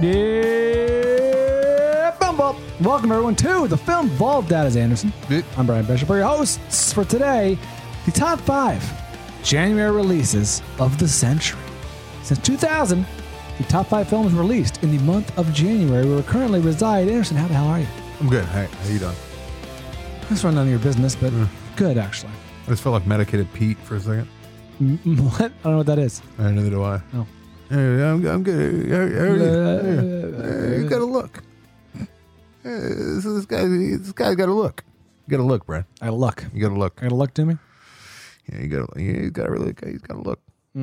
Yeah, Bumble. Welcome everyone to the Film Vault. That is Anderson. I'm Brian Bishop. Our hosts for today, the top 5 January releases of the century. Since 2000, the top 5 films released in the month of January where we currently reside. Anderson, how the hell are you? I'm good. Hey, how you doing? Let's run none of your business, but good actually. I just felt like medicated Pete for a second. What? I don't know what that is. Neither do I. Oh. I'm good. You got to look. This guy's got to look. You got to look, Brad. I gotta look. You got to look. I gotta look to me. Yeah, you got to. He's got to really. He's got to look.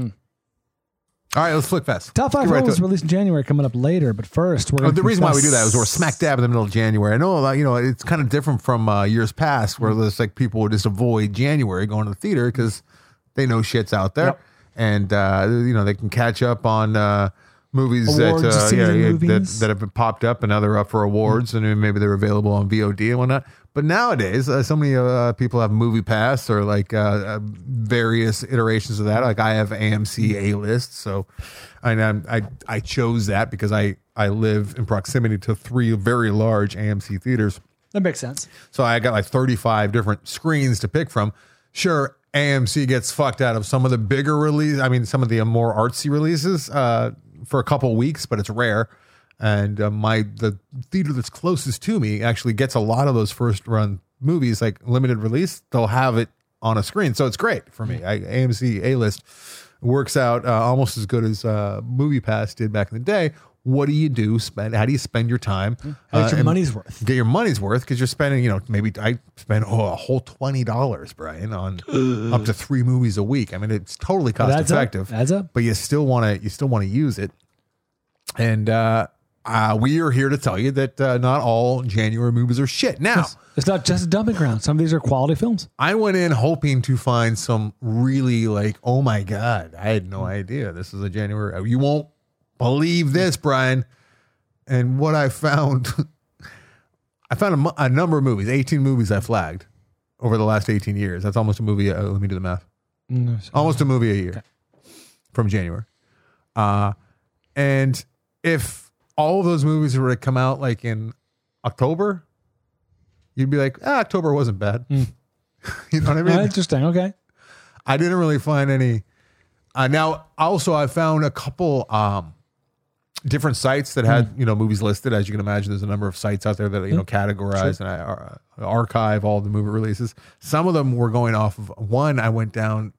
All right, let's flick fast. Top 5 films released in January coming up later, but first we're going to the reason why we do that is we're smack dab in the middle of January. I know, it's kind of different from years past where there's like people would just avoid January going to the theater because they know shit's out there, and they can catch up on movies movies. that have popped up and now they're up for awards and maybe they're available on VOD and whatnot. But nowadays, so many people have Movie Pass or like various iterations of that. Like I have AMC A-List, so I chose that because I live in proximity to 3 very large AMC theaters. That makes sense. So I got like 35 different screens to pick from. Sure, AMC gets fucked out of some of the bigger releases. I mean, some of the more artsy releases for a couple weeks, but it's rare. And the theater that's closest to me actually gets a lot of those first run movies, like limited release. They'll have it on a screen, so it's great for me. AMC A-List works out almost as good as Movie Pass did back in the day. What do you do? How do you spend your time? Get your money's worth. Get your money's worth because you're spending, maybe I spend a whole $20, Brian, on up to 3 movies a week. I mean, it's totally cost effective. Adds up. But you still want to use it. And we are here to tell you that not all January movies are shit. Now, it's not just a dumping ground. Some of these are quality films. I went in hoping to find some really like, oh my God, I had no idea this is a January. You won't believe this, Brian. And what I found, a number of movies, 18 movies I flagged over the last 18 years. That's almost a movie. Let me do the math. Almost a movie a year from January. And if all of those movies were to come out like in October, you'd be like, October wasn't bad. You know what I mean? Interesting. Okay. I didn't really find any. Now, also, I found a couple different sites that had movies listed. As you can imagine, there's a number of sites out there that categorize and archive all the movie releases. Some of them were going off of one. I went down.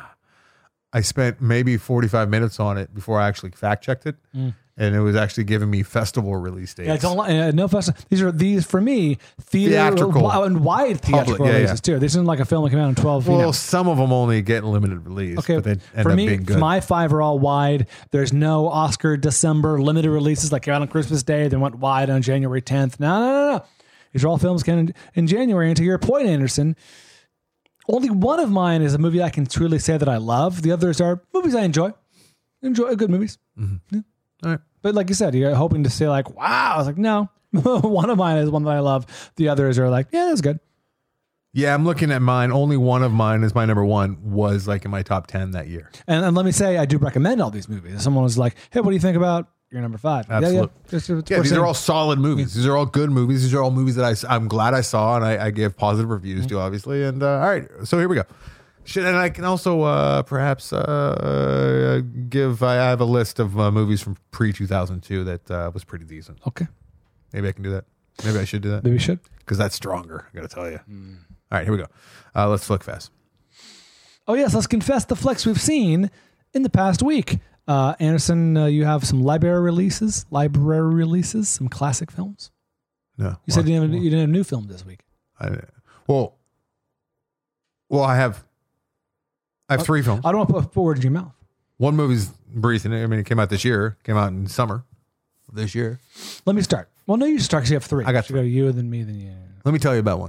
I spent maybe 45 minutes on it before I actually fact checked it. And it was actually giving me festival release dates. Yeah, it's all, no festival. These for me theatrical and wide theatrical releases too. This isn't like a film that came out in 12. Well, some of them only get limited release. Okay, but they end up being good. My 5 are all wide. There's no Oscar December limited releases like out on Christmas Day. They went wide on January 10th. No. These are all films in January. And to your point, Anderson, only one of mine is a movie I can truly say that I love. The others are movies I enjoy good movies. Mm-hmm. Yeah. All right. But like you said, you're hoping to say like, wow. I was like, no. One of mine is one that I love. The others are like, yeah, that's good. Yeah, I'm looking at mine. Only one of mine is my number 1 was like in my top 10 that year. And let me say, I do recommend all these movies. If someone was like, hey, what do you think about your number 5? Absolutely. Yeah, these are all solid movies. These are all good movies. These are all movies that I'm glad I saw and I gave positive reviews to, obviously. And all right, so here we go. And I can also perhaps give. I have a list of movies from pre-2002 that was pretty decent. Okay, maybe I can do that. Maybe I should do that. Maybe you should, because that's stronger. I got to tell you. All right, here we go. Let's flick fast. Oh yes, let's confess the flicks we've seen in the past week. Anderson, you have some library releases, some classic films. No, you said you didn't have a new film this week. Well, I have 3 films. I don't want to put words in your mouth. One movie's recent. I mean, it came out this year. Came out in summer of this year. Let me start. Well, no, you start because you have 3. I got 3. Go you, then me, then you. Let me tell you about one.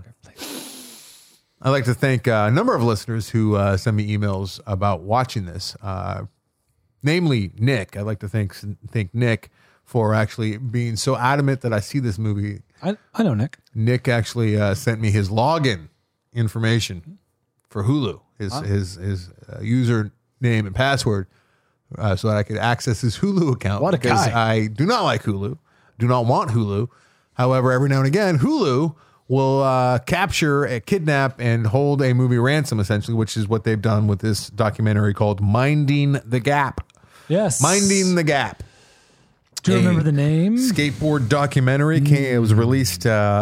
I'd like to thank a number of listeners who send me emails about watching this. Namely, Nick. I'd like to thank Nick for actually being so adamant that I see this movie. I know Nick. Nick actually sent me his login information for Hulu. His username and password so that I could access his Hulu account. What a because guy. I do not like Hulu, do not want Hulu. However, every now and again, Hulu will capture, kidnap, and hold a movie ransom, essentially, which is what they've done with this documentary called Minding the Gap. Yes. Minding the Gap. Do you remember the name? Skateboard documentary. It was released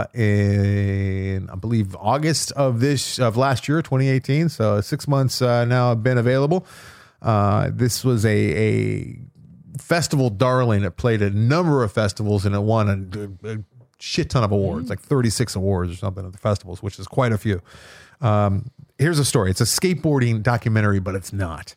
in, I believe, August of last year, 2018. So 6 months now have been available. This was a festival darling. It played a number of festivals and it won a shit ton of awards, like 36 awards or something at the festivals, which is quite a few. Here's a story. It's a skateboarding documentary, but it's not.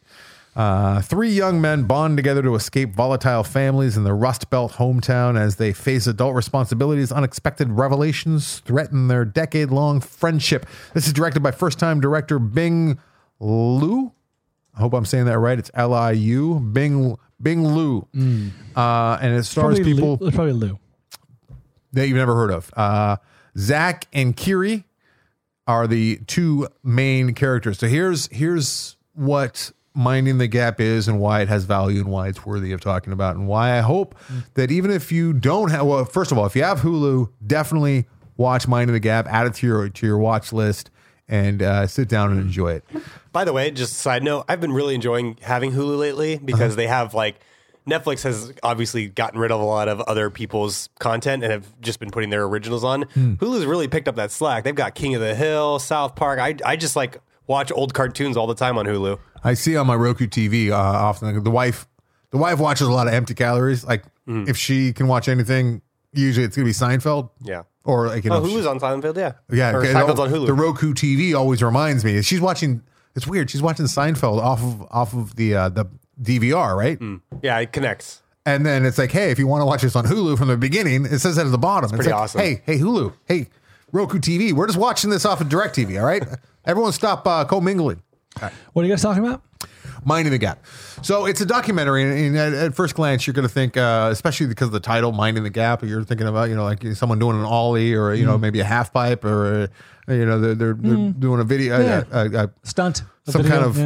3 young men bond together to escape volatile families in their Rust Belt hometown as they face adult responsibilities. Unexpected revelations threaten their decade-long friendship. This is directed by first-time director Bing Liu. I hope I'm saying that right. It's Liu. Bing Liu. And it stars people It's probably Lou. that you've never heard of. Zach and Kiri are the 2 main characters. So here's what Minding the Gap is and why it has value and why it's worthy of talking about and why I hope that even if you don't have, well, first of all, if you have Hulu, definitely watch Minding the Gap, add it to your watch list, and sit down and enjoy it. By the way, just a side note, I've been really enjoying having Hulu lately because they have Netflix has obviously gotten rid of a lot of other people's content and have just been putting their originals on. Hulu's really picked up that slack. They've got King of the Hill, South Park. I just watch old cartoons all the time on Hulu. I see on my Roku TV often the wife watches a lot of empty calories. Like if she can watch anything, usually it's gonna be Seinfeld. Yeah. Or Hulu's on Seinfeld, yeah. Yeah, or okay, Seinfeld's on Hulu. The Roku TV always reminds me. She's watching. It's weird. She's watching Seinfeld off of the DVR, right? Yeah, it connects. And then it's like, hey, if you want to watch this on Hulu from the beginning, it says that at the bottom. It's pretty like, awesome. Hey, Hulu. Hey, Roku TV. We're just watching this off of DirecTV. All right, everyone, stop commingling. What are you guys talking about? Minding the Gap. So it's a documentary, and at first glance, you're going to think, especially because of the title, Minding the Gap, you're thinking about, like someone doing an ollie or, maybe a half pipe or, they're doing a video, Stunt. some kind of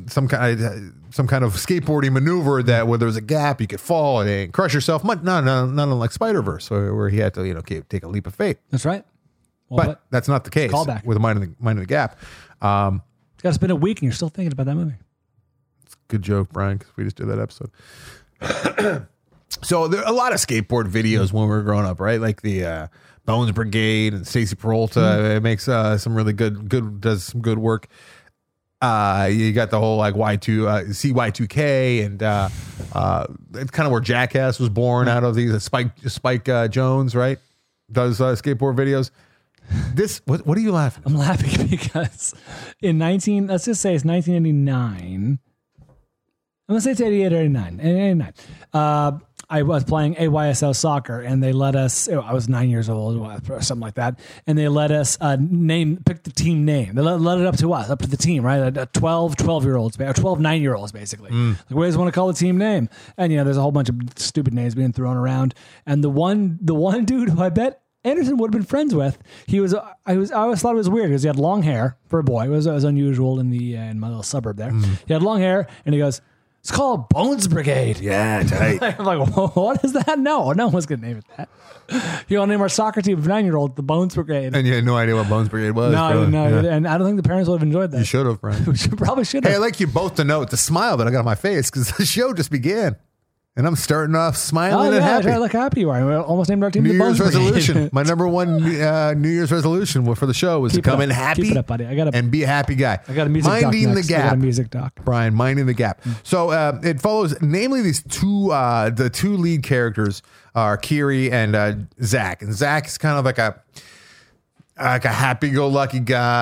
skateboarding maneuver that where there's a gap, you could fall and crush yourself. Not unlike Spider-Verse, where he had to, take a leap of faith. That's right. Well, But that's not the case Callback. with Minding the Gap. it's got to spend a week and you're still thinking about that movie. Good joke, Brian, because we just did that episode. So there are a lot of skateboard videos when we were growing up, right? Like the Bones Brigade and Stacy Peralta. It makes some really does some good work. You got the whole CY2K, and it's kind of where Jackass was born out of these. Spike Jones, right? Does skateboard videos. What are you laughing at? I'm laughing because let's just say it's 1989. I'm going to say it's 88 or 89. 89. I was playing AYSL soccer and they let us, I was 9 years old or something like that. And they let us pick the team name. They let it up to us, up to the team, right? 12-year-olds, or 9-year-olds basically. Like, we just want to call the team name. And, there's a whole bunch of stupid names being thrown around. And the one dude who I bet Anderson would have been friends with, I always thought it was weird because he had long hair for a boy. It was unusual in my little suburb there. He had long hair and he goes, it's called Bones Brigade. Yeah, tight. I'm like, what is that? No one's going to name it that. You want to name our soccer team of 9-year-old the Bones Brigade? And you had no idea what Bones Brigade was. No, I didn't know. Yeah. And I don't think the parents would have enjoyed that. You should have, Brian. We probably should have. Hey, I'd like you both to note the smile that I got on my face because the show just began. And I'm starting off smiling and happy. I look happy you are. We almost named our team New the Bones Year's Brigade. resolution. My number one New Year's resolution for the show was to come in happy Keep it up, buddy. and be a happy guy. I got a music doc Minding the next. I got Gap. a music doc. Brian, Minding the Gap. So it follows, namely these the two lead characters are Kiri and Zach. And Zach is kind of like a happy-go-lucky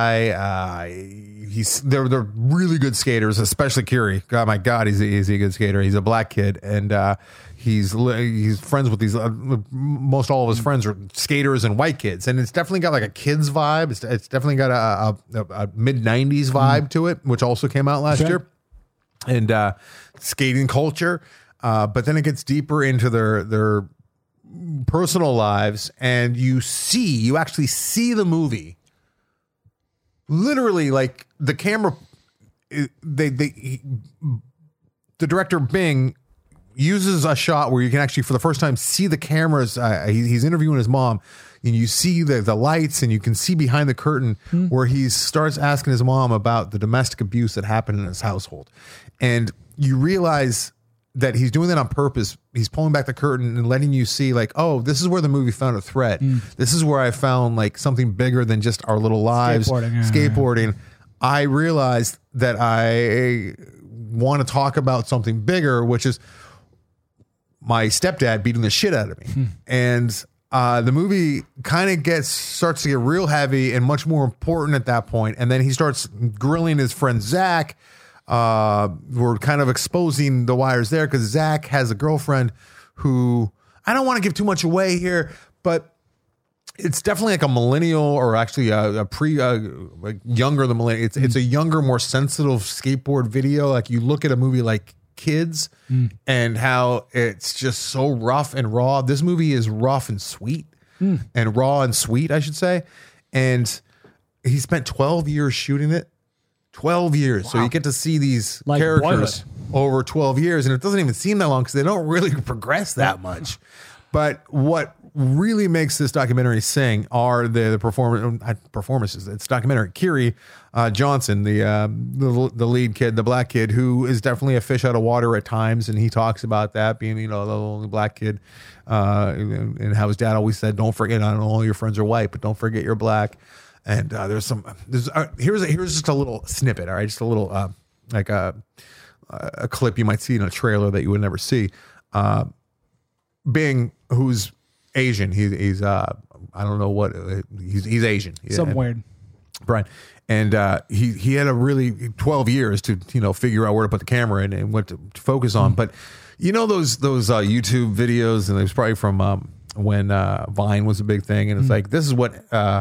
guy. They're really good skaters, especially Kiri. God, my God, he's a good skater. He's a black kid, and he's friends with these. Most all of his friends are skaters and white kids, and it's definitely got like a kids vibe. It's definitely got a mid-90s vibe to it, which also came out last year, and skating culture. But then it gets deeper into their personal lives, and you actually see the movie literally, like the camera, they the director Bing uses a shot where you can actually, for the first time, see the cameras. He's interviewing his mom, and you see the lights, and you can see behind the curtain where he starts asking his mom about the domestic abuse that happened in his household. And you realize that he's doing that on purpose. He's pulling back the curtain and letting you see, like, oh, this is where the movie found a thread. This is where I found like something bigger than just our little lives. Skateboarding. I realized that I want to talk about something bigger, which is my stepdad beating the shit out of me. And the movie kind of starts to get real heavy and much more important at that point. And then he starts grilling his friend Zach. We're kind of exposing the wires there because Zach has a girlfriend who, I don't want to give too much away here, but it's definitely like a millennial, or actually like younger than millennial. It's a younger, more sensitive skateboard video. Like you look at a movie like Kids and how it's just so rough and raw. This movie is rough and sweet and raw and sweet, I should say. And he spent 12 years shooting it. 12 years. Wow. So you get to see these like characters over 12 years, and it doesn't even seem that long because they don't really progress that much. But what really makes this documentary sing are the performances. It's documentary. Kiri Johnson, the lead kid, the black kid, who is definitely a fish out of water at times, and he talks about that being, the only black kid, and how his dad always said, "Don't forget, I know all your friends are white, but don't forget you're black." And here's just a little snippet. All right, just a little like a clip you might see in a trailer that you would never see. Bing, who's Asian, he's I don't know what he's Asian. Some weird, Brian, and he had a really 12 years to figure out where to put the camera in and what to focus on. But those YouTube videos, and it was probably from when Vine was a big thing, and it's like, this is what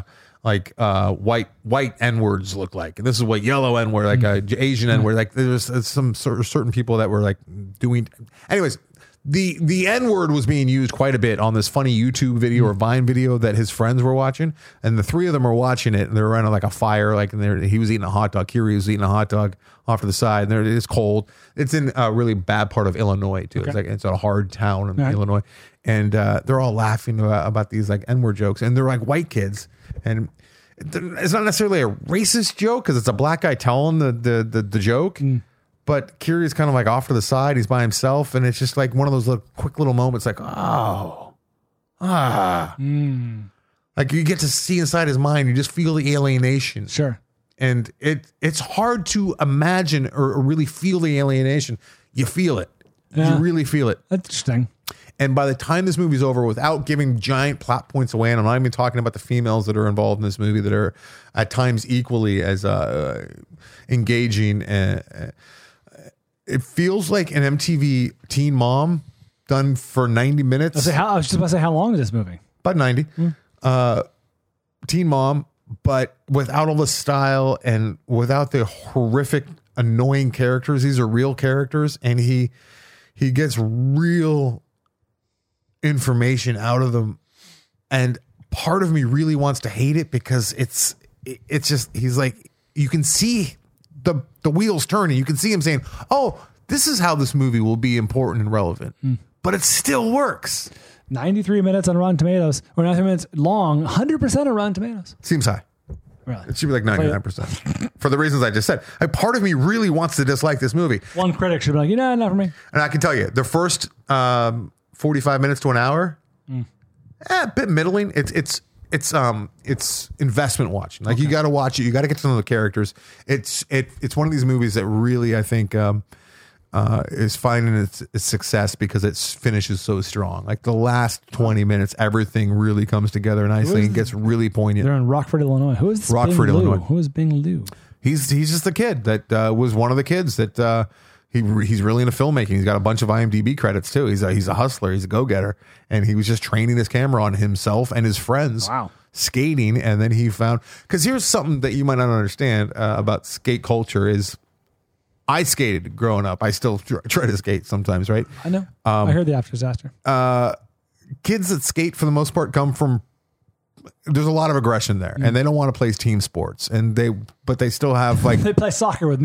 white N-words look like, and this is what yellow N-word, like Asian N-word, like there's some sort of certain people that were like doing. Anyways, the N-word was being used quite a bit on this funny YouTube video or Vine video that his friends were watching, and the three of them were watching it, and they were around like a fire, like, and he was eating a hot dog. Kiri was eating a hot dog off to the side, and it's cold. It's in a really bad part of Illinois too. Okay. It's a hard town in Illinois, and they're all laughing about these like N-word jokes, and they're like white kids. And it's not necessarily a racist joke because it's a black guy telling the joke, but Kiri is kind of like off to the side. He's by himself, and it's just like one of those quick little moments, like, like you get to see inside his mind. You just feel the alienation. Sure. And it's hard to imagine or really feel the alienation. You feel it. Yeah. You really feel it. That's interesting. And by the time this movie's over, without giving giant plot points away, and I'm not even talking about the females that are involved in this movie that are at times equally as engaging, it feels like an MTV Teen Mom done for 90 minutes. I was just about to say, how long is this movie? About 90. Teen Mom, but without all the style and without the horrific, annoying characters. These are real characters, and he gets real information out of them, and part of me really wants to hate it because it's just, he's like, you can see the wheels turning. You can see him saying, oh, this is how this movie will be important and relevant, but it still works. 93 minutes on Rotten Tomatoes, or 93 minutes long, 100% on Rotten Tomatoes. Seems high. Really? It should be like 99% for the reasons I just said. Part of me really wants to dislike this movie. One critic should be like, not for me. And I can tell you, the first 45 minutes to an hour, a bit middling. It's investment watching. Like, you got to watch it. You got to get to know the characters. It's one of these movies that really, I think, is finding its success because it finishes so strong. Like the last 20 minutes, everything really comes together nicely and gets really poignant. They're in Rockford, Illinois. Who is this? Rockford, Illinois. Who is Bing Liu? He's just the kid that was one of the kids that he's really into filmmaking. He's got a bunch of IMDb credits too. He's a hustler. He's a go-getter, and he was just training his camera on himself and his friends. Wow. Skating, and then he found, because here's something that you might not understand about skate culture is, I skated growing up. I still try to skate sometimes, right? I know. I heard the after disaster. Kids that skate for the most part come from, there's a lot of aggression there, and they don't want to play team sports, but they still have like they play soccer with me.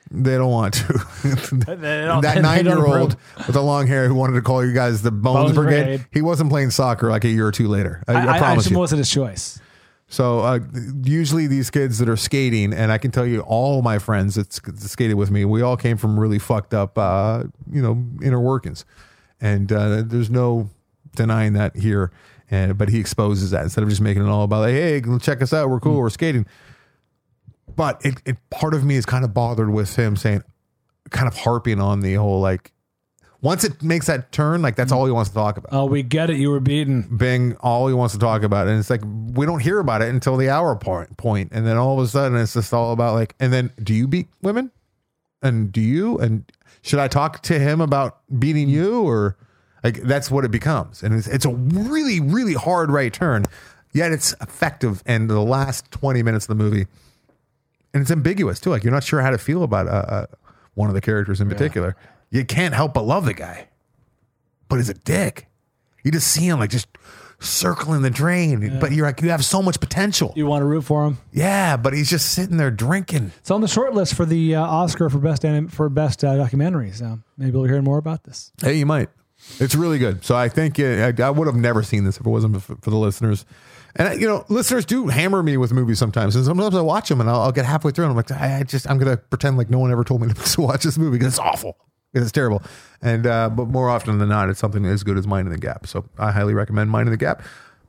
They don't want to. That 9-year-old with the long hair who wanted to call you guys the Bones Brigade, he wasn't playing soccer like a year or two later. I promise you. It wasn't his choice. So usually these kids that are skating, and I can tell you all my friends that skated with me, we all came from really fucked up, inner workings. And there's no denying that here. But he exposes that instead of just making it all about, like, hey, check us out. We're cool. We're skating. But it part of me is kind of bothered with him saying, kind of harping on the whole, like, once it makes that turn, like, that's all he wants to talk about. Oh, we get it. You were beaten. Bing, all he wants to talk about. And it's like, we don't hear about it until the hour point. And then all of a sudden it's just all about, like, and then do you beat women? And do you? And should I talk to him about beating you? Or like, that's what it becomes. And it's a really, really hard right turn. Yet it's effective in the last 20 minutes of the movie. And it's ambiguous too. Like, you're not sure how to feel about one of the characters in particular. You can't help but love the guy, but he's a dick. You just see him like just circling the drain, but you're like, you have so much potential. You want to root for him? Yeah, but he's just sitting there drinking. It's on the short list for the Oscar for best documentary. So maybe we'll hear more about this. Hey, you might. It's really good. So I think I would have never seen this if it wasn't for the listeners. And listeners do hammer me with movies sometimes, and sometimes I watch them and I'll get halfway through and I'm like, I'm gonna pretend like no one ever told me to watch this movie because it's awful. It's terrible. And but more often than not, it's something as good as Mind in the Gap. So I highly recommend Mind in the Gap.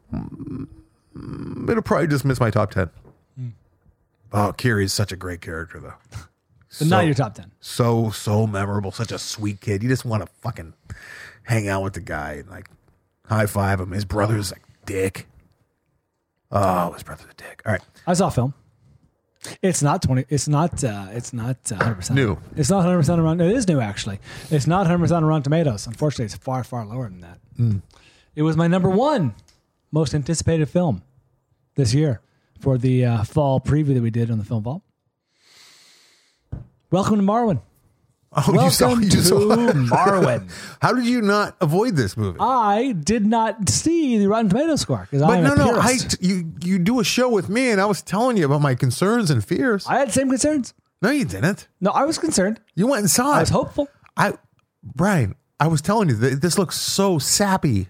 It'll probably just miss my top 10. Oh, Kiri's such a great character though. But not your top 10. So memorable. Such a sweet kid. You just want to fucking hang out with the guy and like high five him. His brother's like dick. Oh, his brother's a dick. All right. I saw a film. It's not 20. It's not 100% new. It's not 100% around. It is new actually. It's not 100% on Rotten Tomatoes. Unfortunately, it's far lower than that. It was my number 1 most anticipated film this year for the fall preview that we did on the Film Vault. Welcome to Marwen. Oh, Welcome you saw to Marwen. How did you not avoid this movie? I did not see the Rotten Tomatoes score because I'm a purist. You do a show with me, and I was telling you about my concerns and fears. I had the same concerns. No, you didn't. No, I was concerned. You went and saw it. I was hopeful. Brian, I was telling you that this looks so sappy.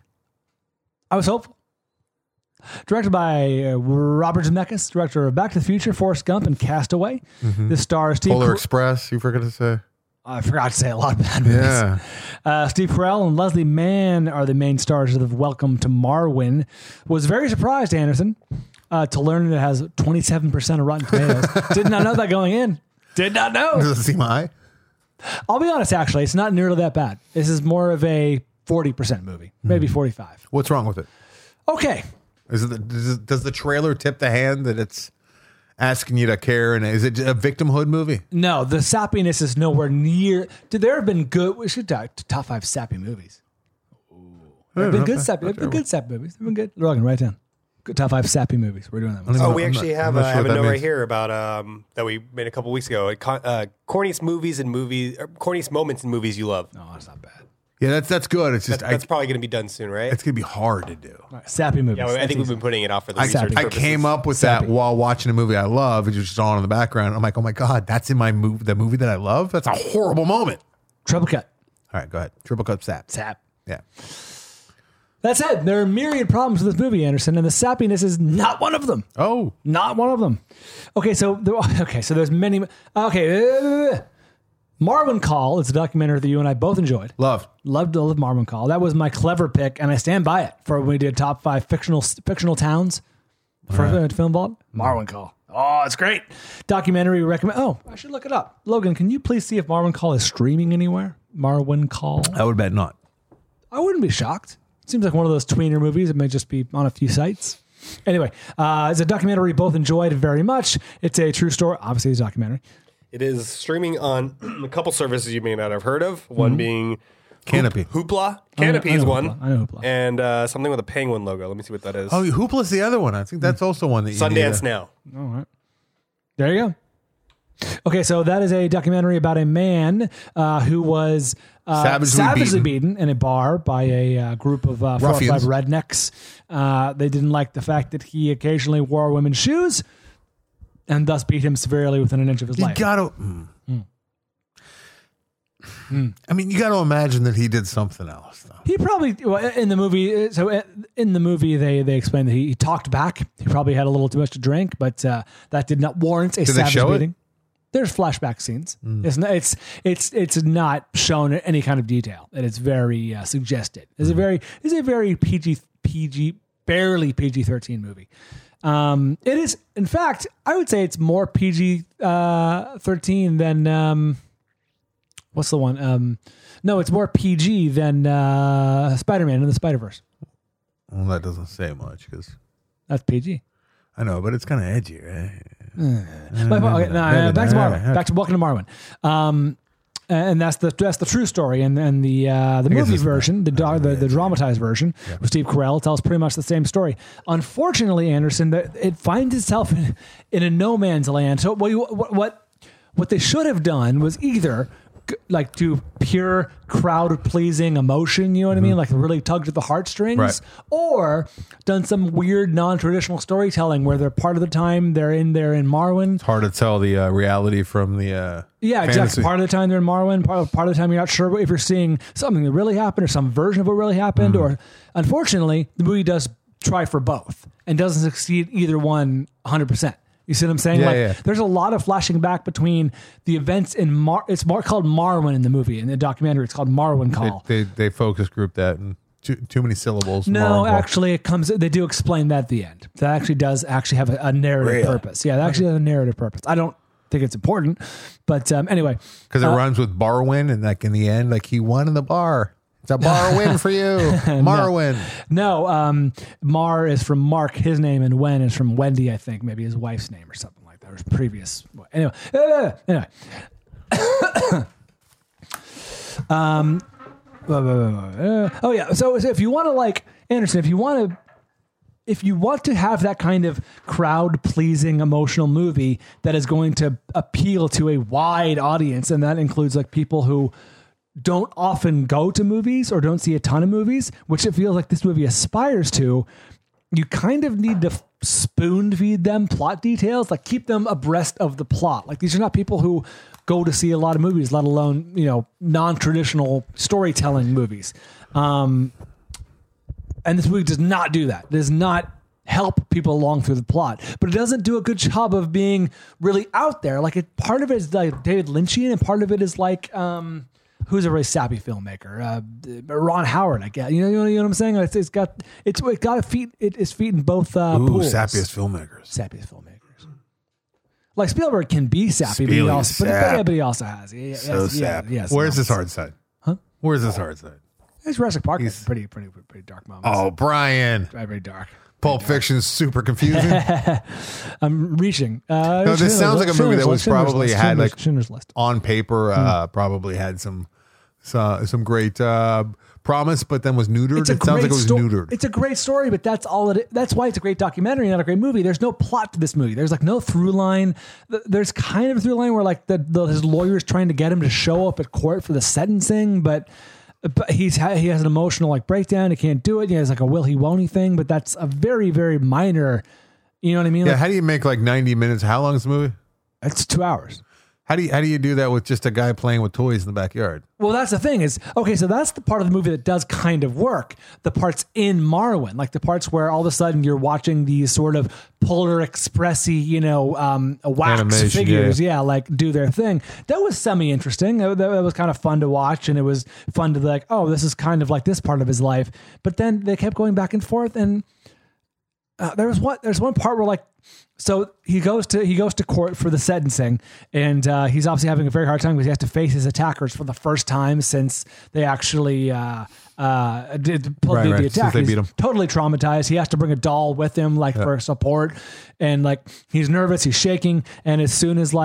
I was hopeful. Directed by Robert Zemeckis, director of Back to the Future, Forrest Gump, and Castaway. This stars Steve Polar Express. You forgot to say. I forgot to say a lot of bad movies. Yeah. Steve Carell and Leslie Mann are the main stars of Welcome to Marwen. Was very surprised, Anderson, to learn it has 27% of Rotten Tomatoes. Did not know that going in. Did not know. Does it seem high? I'll be honest, actually, it's not nearly that bad. This is more of a 40% movie, maybe 45. What's wrong with it? Okay. Does the trailer tip the hand that it's asking you to care? And is it a victimhood movie? No, the sappiness is nowhere near. There have been good. We should top 5 sappy movies. There have been good sappy. There have been good sappy movies. They've been good. Logan, write down. Good top 5 sappy movies. We're doing that one. Oh, we actually have a note right here about that we made a couple weeks ago. Corniest moments in movies you love. No, that's not bad. Yeah, that's good. It's just that's probably going to be done soon, right? It's going to be hard to do. Right, sappy movies. Yeah, I think we've been putting it off for the research I purposes. came up with that while watching a movie I love. It was just on in the background. I'm like, oh my God, that's in my movie. The movie that I love. That's a horrible moment. Triple cut. All right, go ahead. Triple cut sap. Sap. Yeah. That said, there are myriad problems with this movie, Anderson, and the sappiness is not one of them. Oh, not one of them. Okay, so there's many. Okay, Marwen Call is a documentary that you and I both enjoyed. Loved Marwen Call. That was my clever pick, and I stand by it for when we did top 5 fictional towns for Film Vault. Marwen Call. Oh, it's great. Documentary recommend. Oh, I should look it up. Logan, can you please see if Marwen Call is streaming anywhere? Marwen Call. I would bet not. I wouldn't be shocked. Seems like one of those tweener movies. It may just be on a few sites. Anyway, it's a documentary we both enjoyed very much. It's a true story. Obviously, it's a documentary. It is streaming on a couple services you may not have heard of. One being Canopy. Hoopla. Canopy is one. I know Hoopla. And something with a penguin logo. Let me see what that is. Oh, Hoopla's the other one. I think that's also one that you Sundance Now. All right. There you go. Okay, so that is a documentary about a man who was savagely beaten in a bar by a group of 4 or 5 rednecks. They didn't like the fact that he occasionally wore women's shoes and thus beat him severely within an inch of his life. I mean, you got to imagine that he did something else, though. He probably in the movie. So in the movie, they explained that he talked back. He probably had a little too much to drink, but that did not warrant a savage beating. There's flashback scenes. It's not shown in any kind of detail. It is very suggested. It's a very PG barely PG-13 movie. It is, in fact, I would say it's more PG-13 than what's the one? No, it's more PG than Spider-Man in the Spider-Verse. Well, that doesn't say much because that's PG. I know, but it's kind of edgy, right? Back to Marwen. Back to Welcome to Marwen. And that's the true story. And the movie version, the dramatized version with Steve Carell tells pretty much the same story. Unfortunately, Anderson, it finds itself in a no man's land. So what they should have done was either like do pure crowd pleasing emotion, you know what I mean? Like really tugged at the heartstrings, or done some weird non-traditional storytelling where they're part of the time they're in Marwen. It's hard to tell the reality from the fantasy. Exactly. Part of the time they're in Marwen, part of the time you're not sure if you're seeing something that really happened or some version of what really happened. Or unfortunately, the movie does try for both and doesn't succeed either one 100%. You see what I'm saying? There's a lot of flashing back between the events in it's called Marwen in the movie. In the documentary, it's called Marwen Call. They focus group that and too many syllables. No, actually, they do explain that at the end. That actually does have a narrative purpose. Yeah, that actually has a narrative purpose. I don't think it's important, but anyway. Because it rhymes with Barwin, and like in the end, like he won in the bar. It's a bar win for you. Marwen. No, Mar is from Mark, his name, and Wen is from Wendy, I think, maybe his wife's name or something like that, or his previous. Anyway. Oh yeah. So if you want to, like, Anderson, if you want to have that kind of crowd pleasing emotional movie that is going to appeal to a wide audience, and that includes like people who don't often go to movies or don't see a ton of movies, which it feels like this movie aspires to, you kind of need to spoon feed them plot details, like keep them abreast of the plot. Like these are not people who go to see a lot of movies, let alone, non-traditional storytelling movies. And this movie does not do that. It does not help people along through the plot, but it doesn't do a good job of being really out there. Like part of it is like David Lynchian, and part of it is like, who's a really sappy filmmaker? Ron Howard, I guess. You know what I'm saying? It's got a feet. Its feet in both pools. Sappiest filmmakers. Like Spielberg can be sappy, but he also has. Where's his hard side? Huh? Where's his hard side? It's Jurassic Park. It's pretty dark moments. Oh, Brian. Very dark. Pulp Fiction is super confusing. I'm reaching. No, this sounds like a movie that was probably had like Schindler's List on paper. Probably had some great promise, but then was neutered. It sounds like it was neutered. It's a great story, but that's all it. That's why it's a great documentary, not a great movie. There's no plot to this movie. There's like no through line. There's kind of a through line where like his lawyer's trying to get him to show up at court for the sentencing, but he has an emotional like breakdown. He can't do it. He has like a will he won't he thing, but that's a very, very minor. You know what I mean? Yeah. Like, how do you make like 90 minutes? How long is the movie? It's 2 hours. How do you do that with just a guy playing with toys in the backyard? Well, that's the thing is, okay, so that's the part of the movie that does kind of work. The parts in Marwen, like the parts where all of a sudden you're watching these sort of Polar Express-y, wax animation, figures, like do their thing. That was semi-interesting. That was kind of fun to watch, and it was fun to be like, oh, this is kind of like this part of his life. But then they kept going back and forth, and there's one part where like, so he goes to court for the sentencing, and he's obviously having a very hard time because he has to face his attackers for the first time since they actually did the attack. He's totally traumatized. He has to bring a doll with him, like for support, and like he's nervous, he's shaking, and as soon as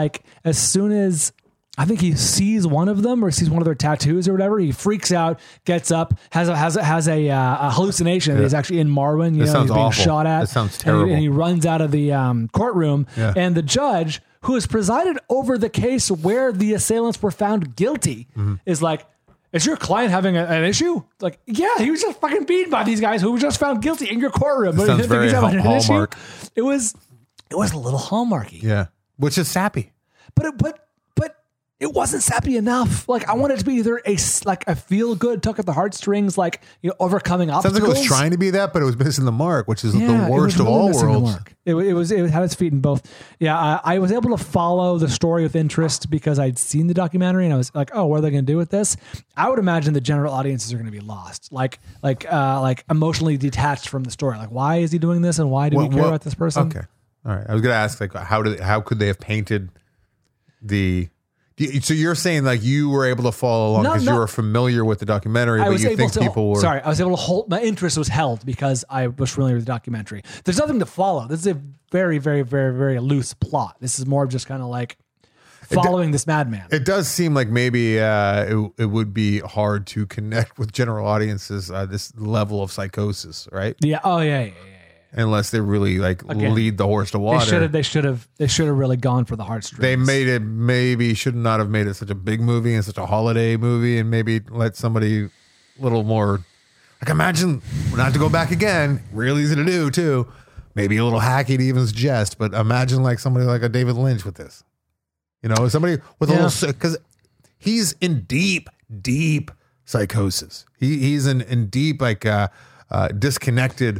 I think he sees one of them or sees one of their tattoos or whatever, he freaks out, gets up, has a hallucination that he's actually in Marwen. He's being awful. Shot at. That sounds terrible. And he runs out of the courtroom, and the judge, who has presided over the case where the assailants were found guilty, is like, is your client having an issue? It's like, yeah, he was just fucking beaten by these guys who were just found guilty in your courtroom. It sounds very Hallmark. It was a little Hallmarky. Yeah, which is sappy. But it wasn't sappy enough. Like I wanted it to be either a feel good, tug at the heartstrings, like overcoming obstacles. Sounds like it was trying to be that, but it was missing the mark, which is the worst of all worlds. It had its feet in both. Yeah, I was able to follow the story with interest because I'd seen the documentary and I was like, oh, what are they going to do with this? I would imagine the general audiences are going to be lost, like emotionally detached from the story. Like, why is he doing this and why do we care about this person? Okay, all right. I was going to ask, like, how could they have painted the? So you're saying like you were able to follow along because you were familiar with the documentary, but you think people were... Sorry, I was able to hold... My interest was held because I was familiar with the documentary. There's nothing to follow. This is a very, very, very, very loose plot. This is more of just kind of like following this madman. It does seem like maybe it would be hard to connect with general audiences, this level of psychosis, right? Yeah. Oh, yeah. Unless they really lead the horse to water. They should have really gone for the heartstrings. They should not have made it such a big movie and such a holiday movie, and maybe let somebody a little more, like, imagine, not to go back again, real easy to do too, maybe a little hacky to even suggest, but imagine like somebody like a David Lynch with this, somebody with a little, because he's in deep psychosis. He's in deep, like, disconnected,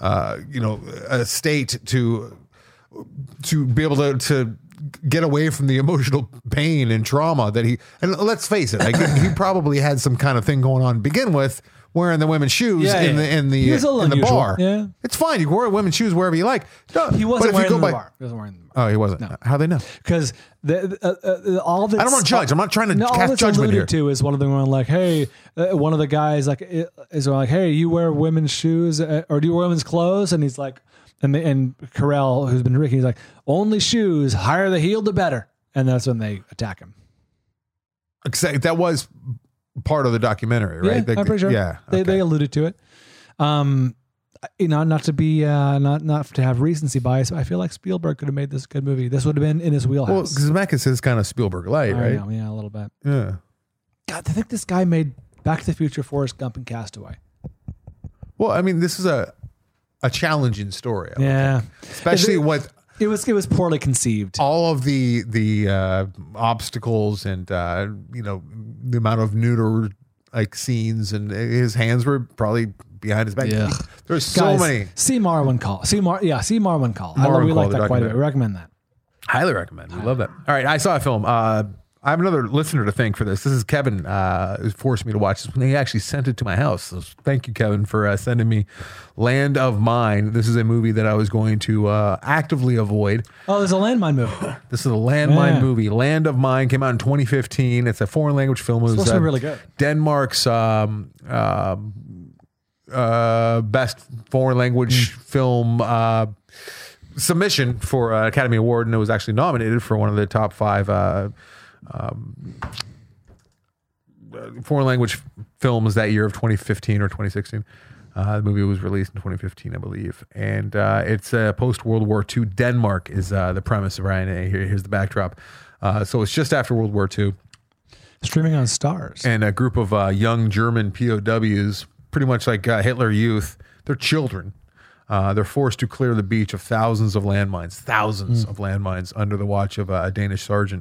a state to be able to get away from the emotional pain and trauma that and let's face it, like, he probably had some kind of thing going on to begin with, wearing the women's shoes in the bar. Yeah, it's fine. You can wear women's shoes wherever you like. He wasn't wearing them in the bar. He wasn't wearing them. Oh, he wasn't. No. How they know? Because all this, I don't want to judge. I'm not trying to cast judgment here. To is one of them going like, hey, one of the guys is like, hey, you wear women's shoes or do you wear women's clothes? And he's like, and Carell, who's been drinking, he's like, only shoes, higher the heel, the better. And that's when they attack him. That was part of the documentary, right? Yeah, I'm pretty sure. Yeah, they alluded to it. Not to be not to have recency bias, but I feel like Spielberg could have made this a good movie. This would have been in his wheelhouse. Well, Zemeckis is kind of Spielberg light, right? Yeah, a little bit. Yeah. God, I think this guy made Back to the Future, Forrest Gump, and Castaway. Well, I mean, this is a challenging story. Yeah, especially what. It was poorly conceived. All of the obstacles and the amount of neuter scenes, and his hands were probably behind his back. Yeah. There's so many. See Marwen Call. See Marwen Call. We like that quite a bit. We recommend that. Highly recommend. We love that. All right, I saw a film. I have another listener to thank for this. This is Kevin, who forced me to watch this. He actually sent it to my house. So thank you, Kevin, for sending me Land of Mine. This is a movie that I was going to actively avoid. Oh, there's a landmine movie. This is a landmine movie. Land of Mine came out in 2015. It's a foreign language film. It was supposed to be really good. Denmark's best foreign language film submission for an Academy Award, and it was actually nominated for one of the top 5 foreign language films that year of 2015 or 2016. The movie was released in 2015, I believe, and it's post World War II. Denmark is the premise of Ryan. Here's the backdrop. So it's just after World War II. Streaming on Stars, and a group of young German POWs, pretty much like Hitler Youth. They're children. They're forced to clear the beach of thousands of landmines under the watch of a Danish sergeant.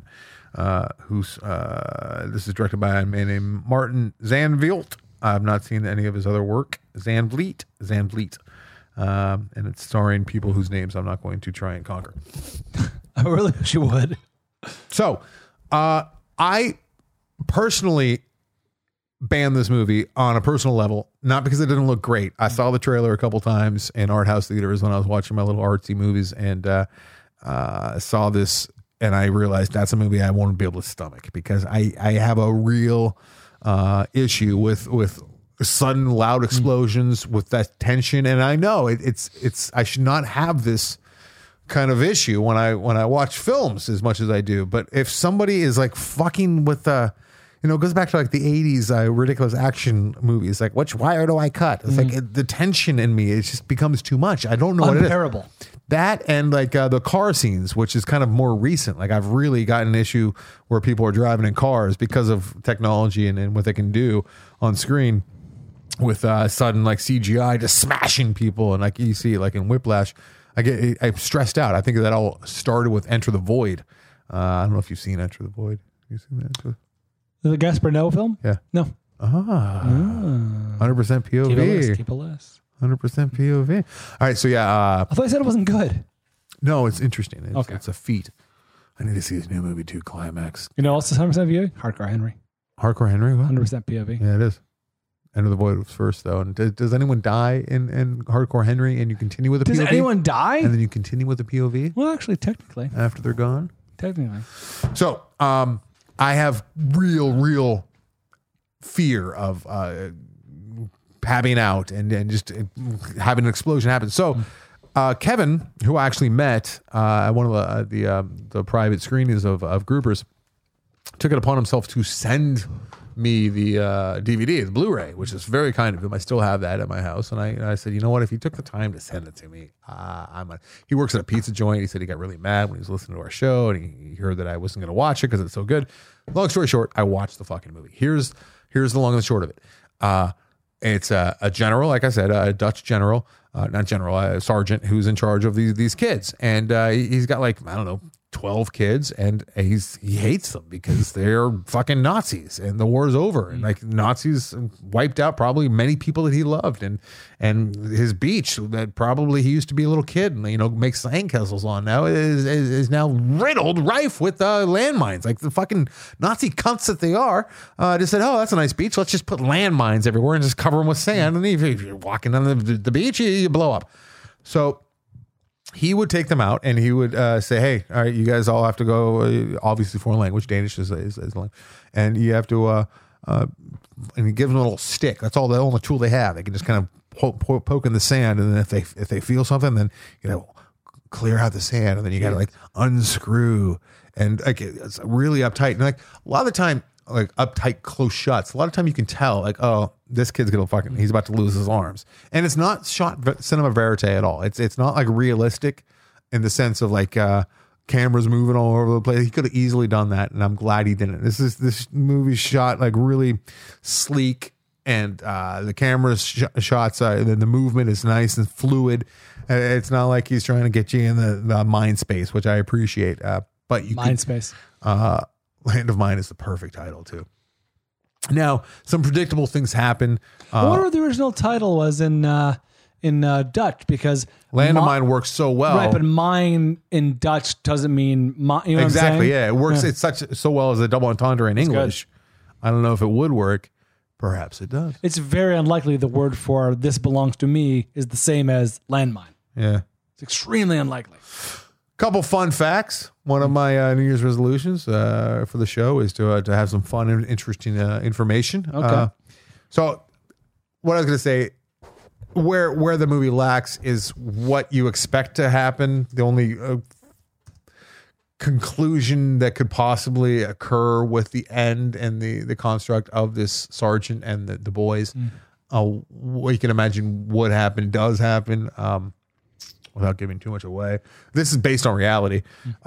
This is directed by a man named Martin Zandvliet. I've not seen any of his other work. Zandvliet. And it's starring people whose names I'm not going to try and conquer. I really wish you would. So, I personally banned this movie on a personal level, not because it didn't look great. I saw the trailer a couple times in art house theaters when I was watching my little artsy movies, and saw this, and I realized that's a movie I won't be able to stomach, because I have a real issue with sudden loud explosions, with that tension, and I know it's I should not have this kind of issue when I watch films as much as I do. But if somebody is like fucking with it goes back to like the 80s ridiculous action movies, like which wire do I cut? It's like the tension in me, it just becomes too much. I don't know what it is. Unbearable. That and like the car scenes, which is kind of more recent. Like I've really got an issue where people are driving in cars because of technology and what they can do on screen with sudden like CGI just smashing people, and like you see like in Whiplash. I'm stressed out. I think that all started with Enter the Void. I don't know if you've seen Enter the Void. You seen that? Is it a Gaspar Noé film? Yeah. No. 100% POV. Keep a list. 100% POV. All right, so yeah. I thought you said it wasn't good. No, it's interesting. Okay. It's a feat. I need to see his new movie too, Climax. You know what's 100% POV? Hardcore Henry. Hardcore Henry? What? 100% POV. Yeah, it is. End of the Void was first, though. And does anyone die in Hardcore Henry and you continue with the POV? Does anyone die? And then you continue with the POV? Well, actually, technically. After they're gone? Technically. So, I have real fear of pabbing out and just having an explosion happen. So, Kevin, who I actually met at one of the private screenings of Groupers, took it upon himself to send me the DVD, the Blu-ray, which is very kind of him. I still have that at my house, and I said, you know what? If he took the time to send it to me, he works at a pizza joint. He said he got really mad when he was listening to our show, and he heard that I wasn't going to watch it because it's so good. Long story short, I watched the fucking movie. Here's the long and the short of it. It's a general, like I said, a Dutch general, not general, a sergeant who's in charge of these kids, and he's got like, I don't know, 12 kids, and he hates them because they're fucking Nazis and the war is over, and like Nazis wiped out probably many people that he loved, and his beach that probably he used to be a little kid and make sandcastles on now is now rife with landmines, like the fucking Nazi cunts that they are. Just said, oh, that's a nice beach, let's just put landmines everywhere and just cover them with sand, and if you're walking on the beach, you blow up. So he would take them out and he would say, hey, all right, you guys all have to go, obviously foreign language, Danish is language, and you have to, and he gives them a little stick. That's all the only tool they have. They can just kind of poke in the sand, and then if they feel something, then, clear out the sand, and then you got to like unscrew, and like it's really uptight. And like a lot of the time, like uptight, close shots, a lot of time you can tell, like, oh, this kid's he's about to lose his arms. And it's not shot cinema verite at all. It's not like realistic in the sense of like cameras moving all over the place. He could have easily done that, and I'm glad he didn't. This movie shot like really sleek, and the camera shots, the movement is nice and fluid. It's not like he's trying to get you in the mind space, which I appreciate. But you Mind space. Land of Mine is the perfect title too. Now, some predictable things happen. I wonder what the original title was in Dutch, because Land of Mine works so well, right? But mine in Dutch doesn't mean you know exactly. What I'm saying? Yeah, it works. Yeah. It's so well as a double entendre in English. Good. I don't know if it would work. Perhaps it does. It's very unlikely the word for "this belongs to me" is the same as landmine. Yeah, it's extremely unlikely. Couple fun facts. One of my New Year's resolutions for the show is to have some fun and interesting information. Okay. So what I was going to say, where the movie lacks is what you expect to happen. The only conclusion that could possibly occur with the end and the construct of this sergeant and the boys. What you can imagine would happen does happen. Without giving too much away, this is based on reality.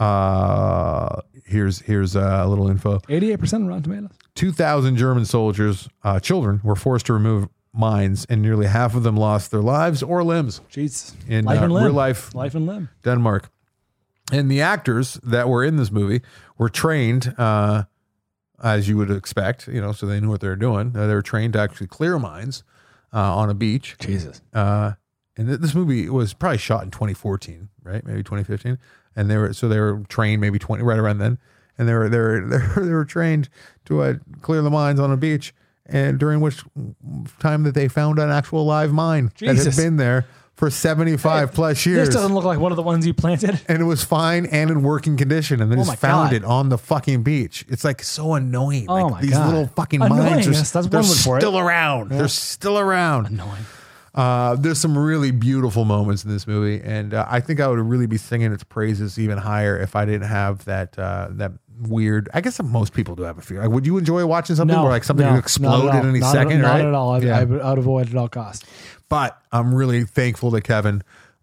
Here's a little info. 88% Rotten Tomatoes. 2,000 German soldiers, children, were forced to remove mines, and nearly half of them lost their lives or limbs. Jeez, in real life, Denmark. And the actors that were in this movie were trained, as you would expect, so they knew what they were doing. They were trained to actually clear mines on a beach. Jesus. And this movie was probably shot in 2014, right? Maybe 2015. And they were trained maybe right around then. And they were trained to clear the mines on a beach, and during which time that they found an actual live mine that had been there for 75 plus years. This doesn't look like one of the ones you planted. And it was fine and in working condition, and then just found it on the fucking beach. It's like so annoying. Oh, like these little fucking mines they're still around. Yeah. They're still around. Annoying. There's some really beautiful moments in this movie, and I think I would really be singing its praises even higher if I didn't have that weird. I guess most people do have a fear. Like, would you enjoy watching something where like something could explode at any second? Not right? at all. I would avoid it at all costs. But I'm really thankful to Kevin,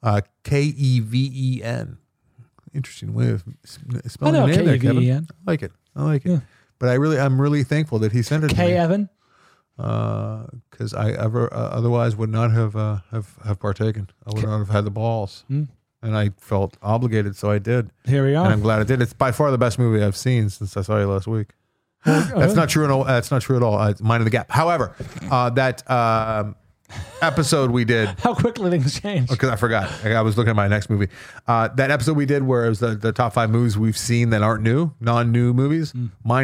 Keven. Interesting way of spelling your name there, Kevin. I like it. Yeah. But I'm really thankful that he sent it to me. Evan. Because I otherwise would not have partaken. I would not have had the balls, and I felt obligated, so I did. Here we are. And I'm glad I did. It's by far the best movie I've seen since I saw you last week. That's not true at all. That's not true at all. It's Mind of the Gap. However, that episode we did. How quickly things change. Because I forgot. I was looking at my next movie. That episode we did where it was the top 5 movies we've seen that aren't new, non-new movies.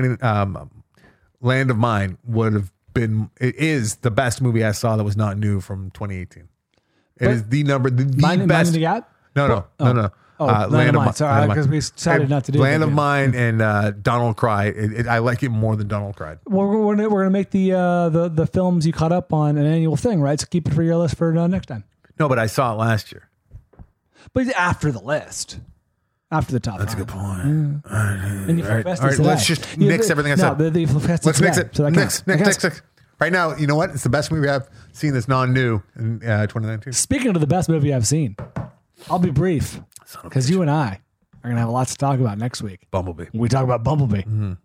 Land of Mine would have been. It is the best movie I saw that was not new from 2018. It is the best. Mind of the Gap? No. Land of Mine. Sorry, because we decided not to do Land of Mine and Donald Cried. I like it more than Donald Cried. Well, we're gonna make the films you caught up on an annual thing, right? So keep it for your list for next time. No, but I saw it last year. But after the list, after the top. That's a good point. And you All right, let's just nix everything I said. Let's nix it. So Nix. Right now, you know what? It's the best movie I've seen that's non-new in 2019. Speaking of the best movie I've seen, I'll be brief because you and I are going to have lots to talk about next week. Bumblebee. We talk about Bumblebee.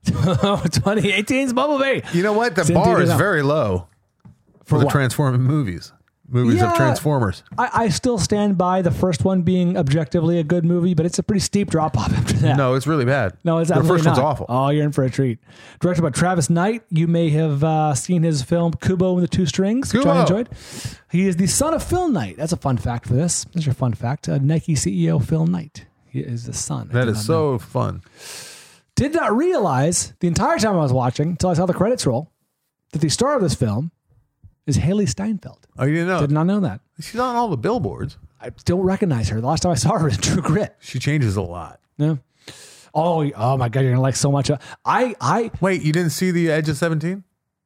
2018's Bumblebee. You know what? The bar is very low for the Transforming movies. Movies of Transformers. I still stand by the first one being objectively a good movie, but it's a pretty steep drop off after that. No, it's really bad. No, it's the absolutely first not. one's awful. Oh, you're in for a treat. Directed by Travis Knight. You may have seen his film Kubo and the Two Strings, which I enjoyed. He is the son of Phil Knight. That's a fun fact for this. That's your fun fact. Nike CEO Phil Knight. He is the son. That is so fun. Did not realize the entire time I was watching until I saw the credits roll that the star of this film is Haley Steinfeld. Oh, you didn't know? Did not know that. She's on all the billboards. I don't recognize her. The last time I saw her was in True Grit. She changes a lot. Yeah. Oh my God, you're gonna like so much. Wait, you didn't see The Edge of 17?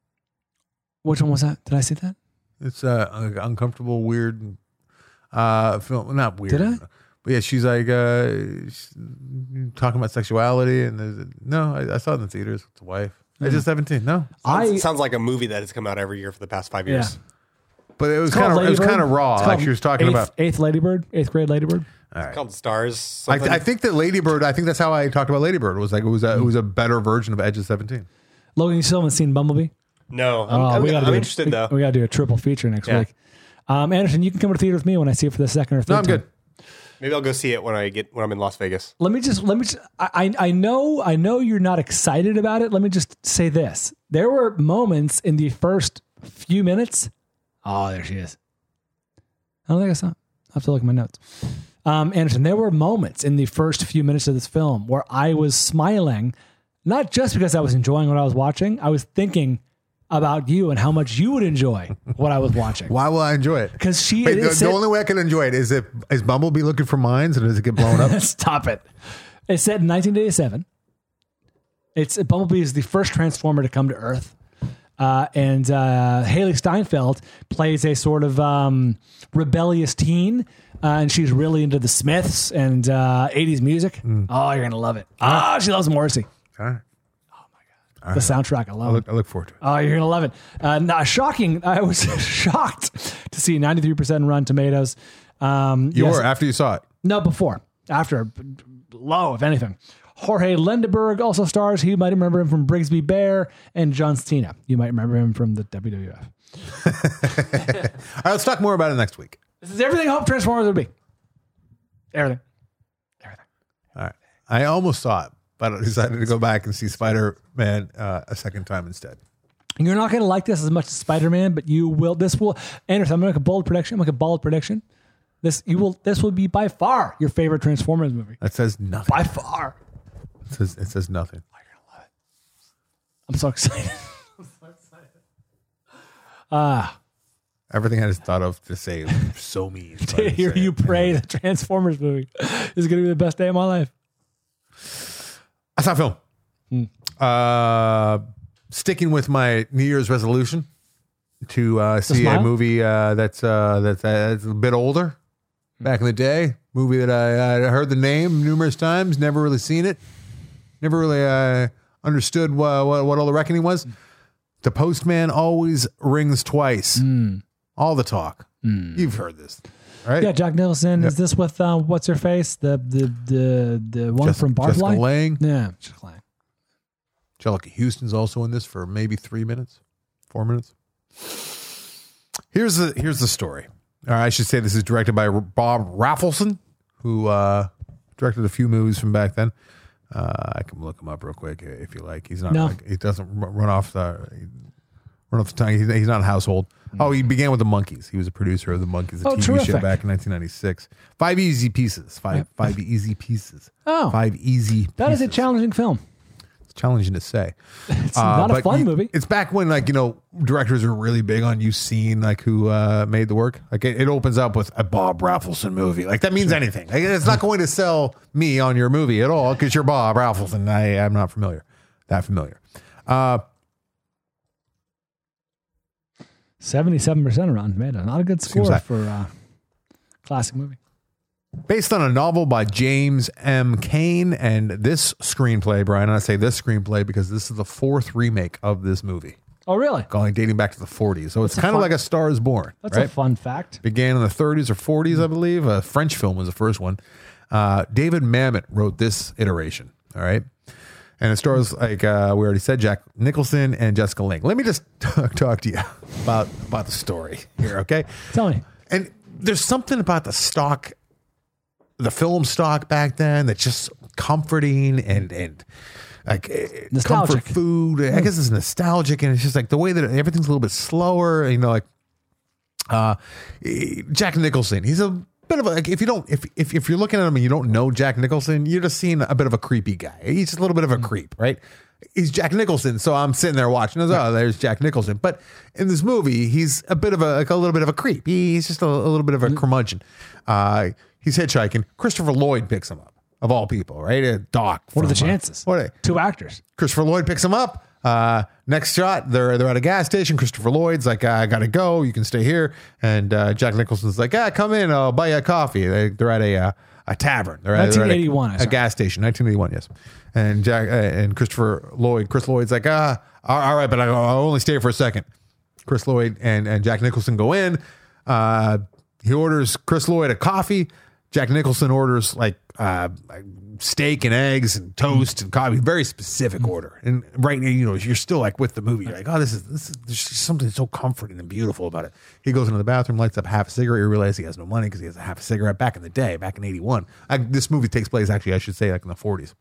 Which one was that? Did I see that? It's uncomfortable, weird film. Not weird. Did I? But yeah, she's like she's talking about sexuality, and I saw it in the theaters with the wife. Edge of 17. No, sounds like a movie that has come out every year for the past 5 years. Yeah. But it was kind of raw, like she was talking about eighth grade Ladybird. All right. It's called Stars. I think that Ladybird. I think that's how I talked about Ladybird. It was like it was a better version of Edge of 17. Logan, you still haven't seen Bumblebee? No, I'm interested though. We got to do a triple feature next week. Anderson, you can come to the theater with me when I see it for the second or third time. No, I'm good. Maybe I'll go see it when I'm in Las Vegas. Let me just. I know you're not excited about it. Let me just say this: there were moments in the first few minutes. Oh, there she is. I don't think I saw it. I have to look at my notes. Anderson, there were moments in the first few minutes of this film where I was smiling, not just because I was enjoying what I was watching. I was thinking about you and how much you would enjoy what I was watching. Why will I enjoy it? Because the only way I can enjoy it is is Bumblebee looking for mines and does it get blown up? Stop it. It's set in 1987. Bumblebee is the first Transformer to come to Earth. And Haley Steinfeld plays a sort of rebellious teen, and she's really into the Smiths and 80s music. Oh, you're going to love it. She loves Morrissey. All right. The soundtrack alone. I look forward to it. Oh, you're going to love it. I was shocked to see 93% Rotten Tomatoes. You were after you saw it? No, before. After. Low, if anything. Jorge Lindenberg also stars. You might remember him from Brigsby Bear and John Cena. You might remember him from the WWF. All right, let's talk more about it next week. This is everything I hope Transformers would be. Everything. All right. I almost saw it, but I decided to go back and see Spider-Man a second time instead. You're not going to like this as much as Spider-Man, but you will. Anderson, I'm going to make a bold prediction. This will be by far your favorite Transformers movie. That says nothing. By far. It says nothing. Oh, you're going to love it. I'm so excited. Everything I just thought of to say was so mean. To hear you pray the Transformers movie is going to be the best day of my life. I saw a film. Sticking with my New Year's resolution to see a movie that's a bit older. Back in the day, movie that I heard the name numerous times, never really seen it, never really understood what all the reckoning was. The Postman Always Rings Twice. All the talk. You've heard this, right? Yeah, Jack Nicholson. Yep. Is this with what's her face? The one from Barfly? Jessica Lange. Yeah, Jessica Lange. Angelica Houston's also in this for maybe 4 minutes. Here's the story. Or I should say this is directed by Bob Rafelson, who directed a few movies from back then. I can look him up real quick if you like. He's not. No. He doesn't run off the tongue. He's not a household. Oh, he began with the Monkees. He was a producer of the Monkees, the TV show terrific. back in 1996. 5 Easy Pieces. Five Easy Pieces. Oh. 5 Easy Pieces. That is a challenging film. It's challenging to say. It's not a but fun movie. It's back when, like, directors are really big on you seeing, like, who made the work. Like, it opens up with a Bob Rafelson movie. Like, that means anything. Like, it's not going to sell me on your movie at all because you're Bob Rafelson. I'm not that familiar. 77% around Tomato. Not a good score for a classic movie. Based on a novel by James M. Cain, and this screenplay, Brian, and I say this screenplay because this is the 4th remake of this movie. Oh, really? Dating back to the 40s. So it's kind of like A Star is Born. That's right? a fun fact. Began in the 30s or 40s, I believe. A French film was the first one. David Mamet wrote this iteration. All right. And it stars, like we already said, Jack Nicholson and Jessica Lange. Let me just talk to you about the story here, okay? Tell me. And there's something about the film stock back then that's just comforting and like nostalgic comfort food. I guess it's nostalgic, and it's just like the way that everything's a little bit slower. Like Jack Nicholson, he's a bit of a, like, if you're looking at him and you don't know Jack Nicholson, you're just seeing a bit of a creepy guy. He's just a little bit of a creep, right? He's Jack Nicholson, so I'm sitting there watching. There's Jack Nicholson. But in this movie, he's a bit of a little bit of a creep. He's just a little bit of a curmudgeon. He's hitchhiking. Christopher Lloyd picks him up, of all people, right? A doc. What are the chances? Two actors. Christopher Lloyd picks him up. Next shot, they're at a gas station. Christopher Lloyd's like, I gotta go. You can stay here. And Jack Nicholson's like, come in. I'll buy you a coffee. They're at a tavern. They're 1981. At a gas station. 1981. Yes. And Chris Lloyd's like, all right, but I'll only stay for a second. Chris Lloyd and Jack Nicholson go in. He orders Chris Lloyd a coffee. Jack Nicholson orders like steak and eggs and toast and coffee. Very specific order. And right now, you're still like with the movie. You're like, this is there's something so comforting and beautiful about it. He goes into the bathroom, lights up half a cigarette. You realize he has no money because he has a half a cigarette. Back in the day, back in 81. This movie takes place, actually, I should say, like in the 40s.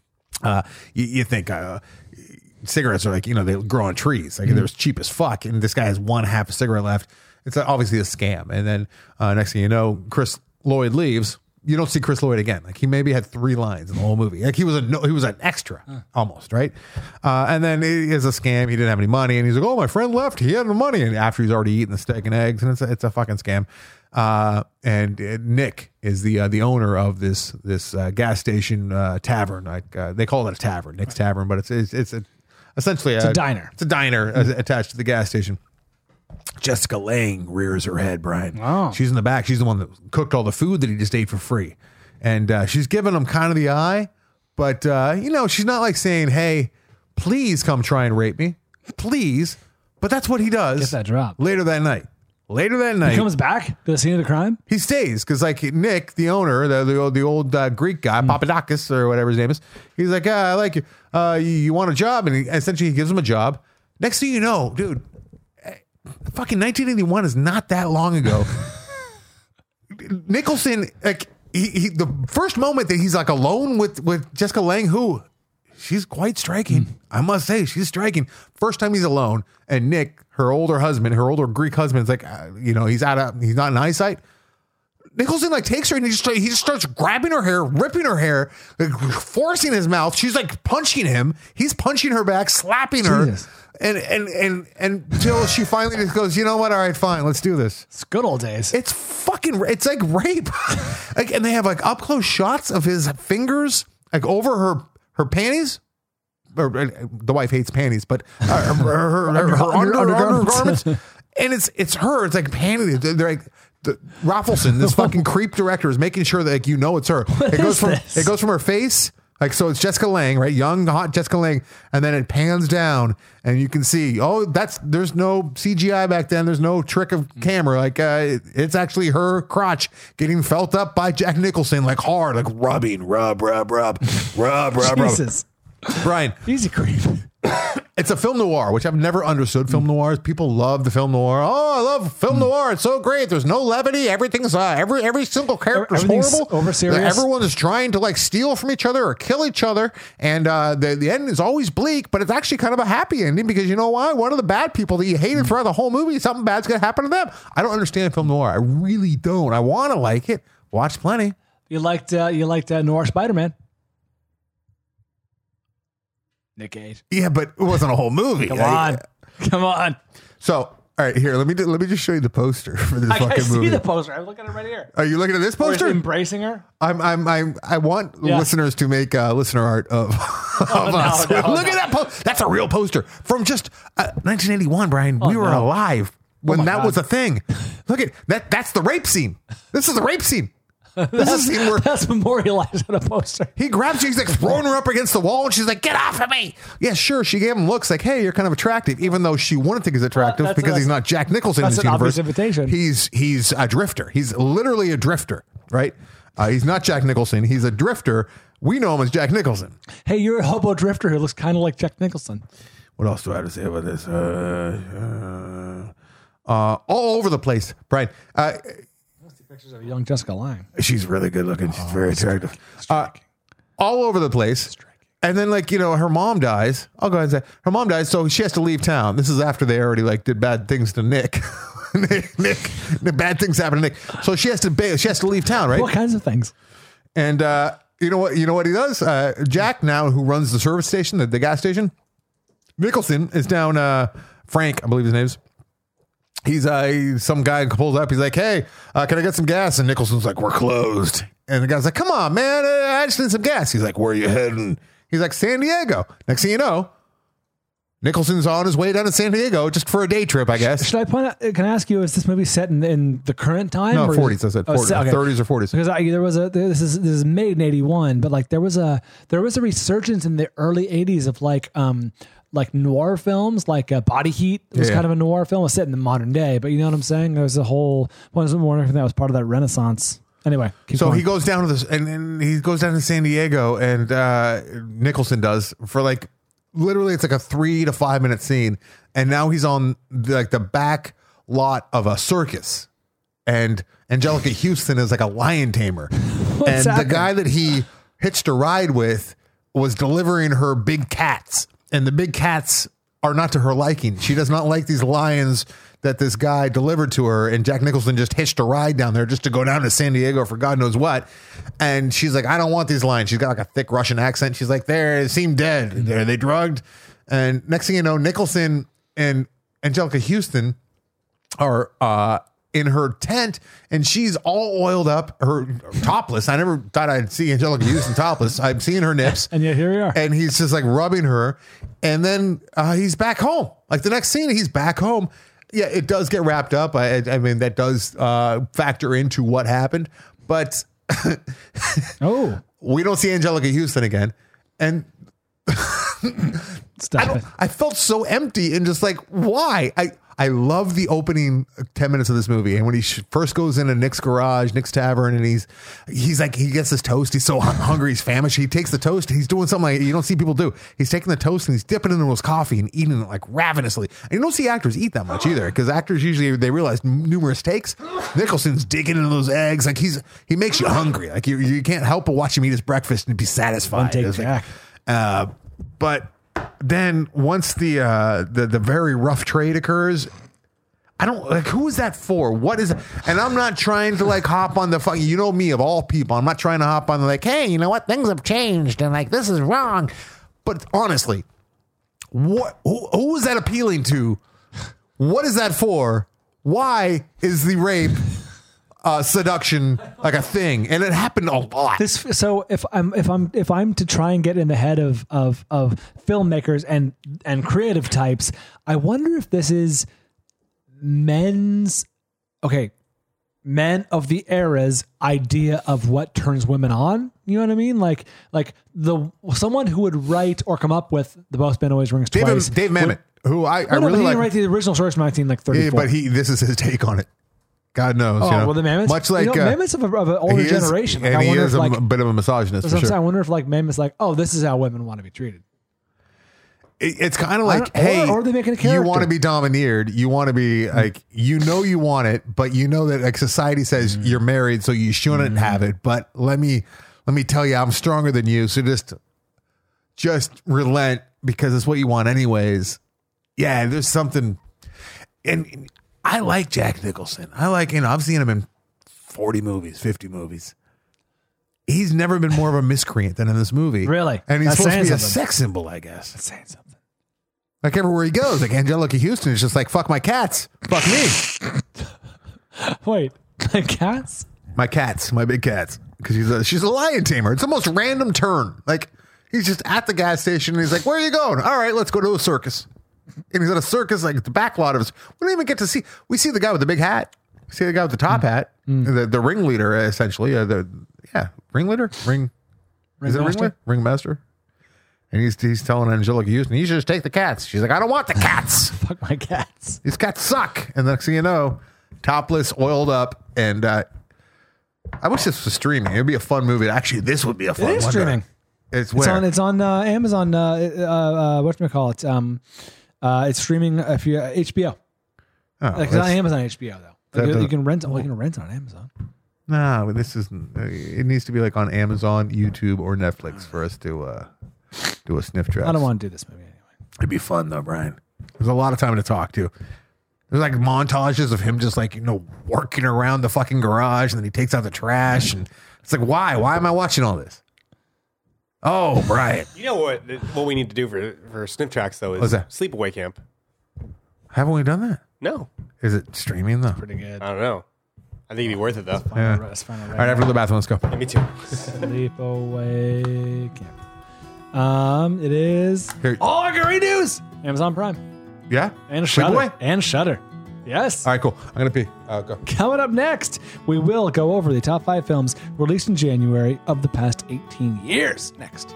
You think cigarettes are like, they grow on trees. Like they're cheap as fuck. And this guy has one half a cigarette left. It's obviously a scam. And then next thing you know, Chris Lloyd leaves. You don't see Chris Lloyd again. Like he maybe had 3 lines in the whole movie. Like he was an extra almost, right? And then it is a scam. He didn't have any money, and he's like, "Oh, my friend left. He had no money." And after he's already eaten the steak and eggs, and it's a fucking scam. And Nick is the owner of this gas station tavern. Like they call it a tavern, Nick's Tavern, but it's essentially a diner. It's a diner attached to the gas station. Jessica Lange rears her head, Brian. Oh. She's in the back. She's the one that cooked all the food that he just ate for free. And she's giving him kind of the eye, but she's not like saying, "Hey, please come try and rape me. Please." But that's what he does. Get that drop. Later that night. He comes back to the scene of the crime? He stays because, like, Nick, the owner, the old Greek guy, Papadakis or whatever his name is, he's like, I like you. You want a job? And essentially he gives him a job. Next thing you know, dude, fucking 1981 is not that long ago. Nicholson, like, he the first moment that he's like alone with Jessica Lange, who she's quite striking. I must say, she's striking. First time he's alone, and Nick, her older Greek husband, is like, he's not in eyesight. Nicholson like takes her and he just starts grabbing her hair, ripping her hair, like, forcing his mouth. She's like punching him. He's punching her back, slapping her, and until she finally just goes, "You know what? All right, fine, let's do this." It's good old days. It's like rape. Like, and they have like up close shots of his fingers, like over her panties. Or, the wife hates panties, but her undergarments. And it's her. It's like panties. They're like. Rafelson, this fucking creep director, is making sure that it's her. It goes from her face, like, so it's Jessica Lange, right? Young, hot Jessica Lange, and then it pans down, and you can see, there's no CGI back then. There's no trick of camera. Like, it's actually her crotch getting felt up by Jack Nicholson, like hard, like rubbing, rub. Jesus. Brian, Easy creep. It's a film noir, which I've never understood. Film noirs, people love the film noir. Oh, I love film noir. It's so great. There's no levity. Everything's every single character is horrible. Over serious. Everyone is trying to like steal from each other or kill each other, and the end is always bleak. But it's actually kind of a happy ending because you know why? One of the bad people that you hated throughout the whole movie, something bad's gonna happen to them. I don't understand film noir. I really don't. I want to like it. Watch plenty. You liked Noir Spider-Man. Nick Cage. Yeah, but it wasn't a whole movie. Come on. So, all right, here. Let me just show you the poster for this fucking movie. I see the poster. I'm looking at it right here. Are you looking at this poster? Embracing her. I want listeners to make listener art of us. Look at that poster. That's a real poster from just 1981, Brian. We were alive when that was a thing. Look at that. That's the rape scene. This is the rape scene. This is a scene where that's memorialized on a poster. He grabs her, he's like throwing her up against the wall, and she's like, "Get off of me!" Yeah, sure. She gave him looks like, "Hey, you're kind of attractive," even though she wouldn't think he's attractive because he's not Jack Nicholson in this universe. Invitation. He's a drifter. He's literally a drifter, right? He's not Jack Nicholson. He's a drifter. We know him as Jack Nicholson. Hey, you're a hobo drifter who looks kind of like Jack Nicholson. What else do I have to say about this? All over the place, Brian. Pictures of young Jessica Lange. She's really good looking. She's very attractive. All over the place. And then, like, you know, her mom dies. I'll go ahead and say her mom dies, so she has to leave town. This is after they already like did bad things to Nick. Nick, bad things happen to Nick. So she has to leave town, right? What kinds of things? And you know what he does? Jack now, who runs the service station, the gas station. Nicholson is down. Frank, I believe his name is. He's some guy pulls up. He's like, "Hey, can I get some gas?" And Nicholson's like, "We're closed." And the guy's like, "Come on, man, I just need some gas." He's like, "Where are you heading?" He's like, "San Diego." Next thing you know, Nicholson's on his way down to San Diego just for a day trip, I guess. Should I point out? Can I ask you? Is this movie set in the current time? No, 40s. I said 40s, okay. 30s or 40s. Because there was this is made in 81, but like there was a resurgence in the early 80s of like noir films, like Body Heat was kind of a noir film. It was set in the modern day, but you know what I'm saying? There was a whole one that was part of that renaissance. Anyway, so he goes down to this, and he goes down to San Diego, and Nicholson does for like literally it's like a 3 to 5 minute scene, and now he's on like the back lot of a circus, and Angelica Houston is like a lion tamer, and the guy that he hitched a ride with was delivering her big cats. And the big cats are not to her liking. She does not like these lions that this guy delivered to her. And Jack Nicholson just hitched a ride down there just to go down to San Diego for God knows what. And she's like, "I don't want these lions." She's got like a thick Russian accent. She's like, "They seem dead. Are they drugged?" And next thing you know, Nicholson and Angelica Houston are in her tent, and she's all oiled up, her topless. I never thought I'd see Angelica Houston topless. I'm seeing her nips, and yet here we are. And he's just like rubbing her, and then he's back home. Like the next scene, he's back home. Yeah, it does get wrapped up. I mean, that does factor into what happened, but we don't see Angelica Houston again, and I felt so empty and just like, why? I love the opening 10 minutes of this movie. And when he first goes into Nick's garage, Nick's tavern, and he's like, he gets this toast. He's so hungry. He's famished. He takes the toast. He's doing something like you don't see people do. He's taking the toast and he's dipping it into his coffee and eating it like ravenously. And you don't see actors eat that much either, because actors usually, they realize numerous takes. Nicholson's digging into those eggs. Like he makes you hungry. Like you can't help but watch him eat his breakfast and be satisfied. One take Jack. But then once the very rough trade occurs, I don't like, who is that for? What is it? And I'm not trying to like hop on the fucking, you know me, of all people, I'm not trying to hop on the like, hey, you know what, things have changed and like this is wrong. But honestly, who is that appealing to? What is that for? Why is the rape seduction like a thing? And it happened a lot. So if I'm to try and get in the head of filmmakers and creative types, I wonder if this is men of the era's idea of what turns women on. You know what I mean? Like someone who would write or come up with The Both Men Always Rings Twice. Dave Mamet, who I really he like. Didn't write the original source from 1934. Yeah, but this is his take on it. God knows. Oh, you know? well, the Mammoths, much like Mammoths of an older generation. Like, and he is a bit of a misogynist. For sure. I wonder if like Mammoths like, oh, this is how women want to be treated. It's kind of like, hey, or they make it a you character. want to be domineered. You want to be like, you want it, but you know that like society says you're married, so you shouldn't have it. But let me tell you, I'm stronger than you. So just relent because it's what you want anyways. Yeah, there's something. And I like Jack Nicholson. I like, I've seen him in 40 movies, 50 movies. He's never been more of a miscreant than in this movie. Really? And he's That's supposed to be saying a something. sex symbol, I guess. That's saying something. Like everywhere he goes, like Angelica Houston is just like, fuck my cats. Fuck me. Wait, cats? My cats, my big cats. Because she's a lion tamer. It's the most random turn. Like, he's just at the gas station and he's like, where are you going? All right, let's go to a circus. And he's at a circus, like the back lot of us. We don't even get to see. We see the guy with the big hat. We see the guy with the top hat. The ringleader, essentially. Ringleader? Is it ringleader? Ringmaster? And he's telling Angelica Houston, you should just take the cats. She's like, I don't want the cats. Fuck my cats. These cats suck. And the next thing you know, topless, oiled up, and I wish this was streaming. It'd be a fun movie. Actually, this would be a fun one. It is streaming. It's where? It's on Amazon. Whatchamacallit? It's streaming if you HBO. Oh, Like, it's on Amazon HBO though. Like, that- you can rent. Well, you can rent it on Amazon. No, this isn't. It needs to be like on Amazon, YouTube, or Netflix for us to do a sniff track. I don't want to do this movie anyway. It'd be fun though, Brian. There's a lot of time to talk to. There's like montages of him just like, working around the fucking garage, and then he takes out the trash, and it's like, why? Why am I watching all this? Oh, Brian. You know what we need to do for Sniff Tracks though is What's that? Sleepaway Camp. Haven't we done that? No, Is it streaming though? Pretty good. I don't know. I think it'd be worth it though. Yeah. Let's find a All right, after the bathroom, let's go. Yeah, me too. Sleepaway Camp. It is. Here. Oh, I got news. Amazon Prime Yeah? and Shudder. Sleepaway? And Shudder. Yes. All right, cool. I'm going to pee. Go. Coming up next, we will go over the top 5 films released in January of the past 18 years. Next.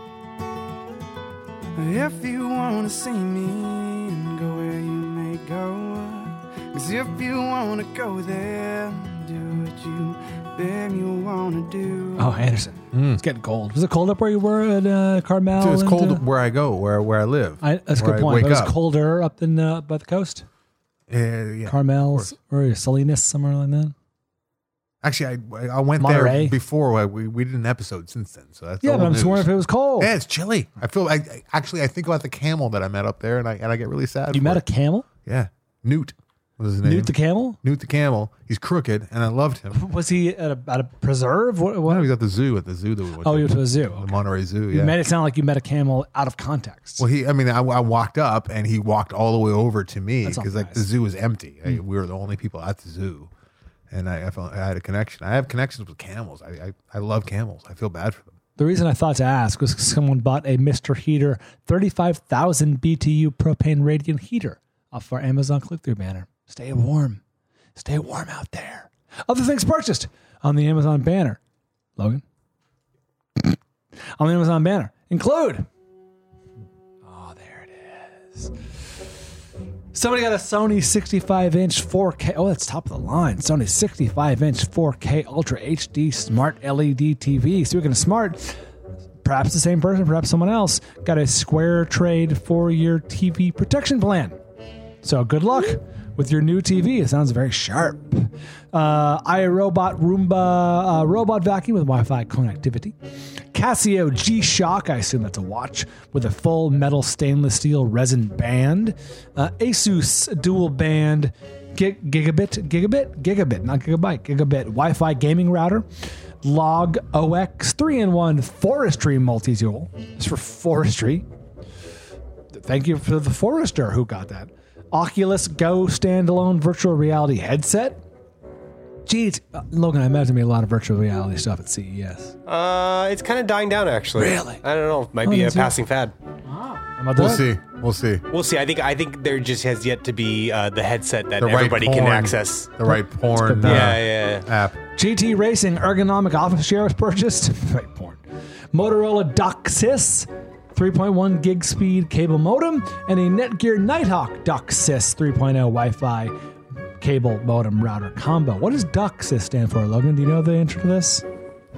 If you want to see me and go where you may go, 'cause if you want to go there, do what you beg you want to do. Oh, Anderson. It's getting cold. Was it cold up where you were at Carmel? So it's and, cold where I go, where I live. that's a where good I point. wake But it was up. colder up in by the coast? Yeah. Carmel or Salinas, somewhere like that? Actually, I went Monterey? there before. We did an episode since then, so that's Yeah, old but I'm just news. wondering if it was cold. Yeah, it's chilly. I feel. I think about the camel that I met up there, and I get really sad. You for met a it. camel? Yeah, Newt was his name. Newt the camel? Newt the camel. He's crooked, and I loved him. Was he at a preserve? What? He was at the zoo. At the zoo that we went Oh, to. you went to a zoo. The Okay. Monterey Zoo. You Yeah. made it sound like you met a camel out of context. Well, I walked up, and he walked all the way over to me That's because not like the nice. zoo was empty. We were the only people at the zoo, and I felt I had a connection. I have connections with camels. I love camels. I feel bad for them. The reason I thought to ask was 'cause someone bought a Mr. Heater 35,000 BTU propane radiant heater off our Amazon click-through banner. Stay warm. Stay warm out there. Other things purchased on the Amazon banner. Logan? On the Amazon banner include. Oh, there it is. Somebody got a Sony 65-inch 4K. Oh, that's top of the line. Sony 65-inch 4K Ultra HD Smart LED TV. Speaking of smart, perhaps the same person, perhaps someone else, got a Square Trade 4-year TV protection plan. So good luck with your new TV. It sounds very sharp. iRobot Roomba robot vacuum with Wi-Fi connectivity. Casio G-Shock, I assume that's a watch, with a full metal stainless steel resin band. Asus dual band gigabit, not gigabit Wi-Fi gaming router. Log OX 3-in-1 forestry multi-tool. It's for forestry. Thank you for the forester who got that. Oculus Go standalone virtual reality headset. Geez, Logan, I imagine me a lot of virtual reality stuff at CES. It's kind of dying down actually. Really? I don't know. Might Oh, be a that's it. passing fad. How about We'll that? see. We'll see. We'll see. I think there just has yet to be the headset that The right everybody can porn- access. The right porn. good. Yeah. App. GT Racing ergonomic office chair was purchased. Right, porn. Motorola DOCSIS 3.1 gig speed cable modem and a Netgear Nighthawk DOCSIS 3.0 Wi-Fi cable modem router combo. What does DOCSIS stand for, Logan? Do you know the answer to this?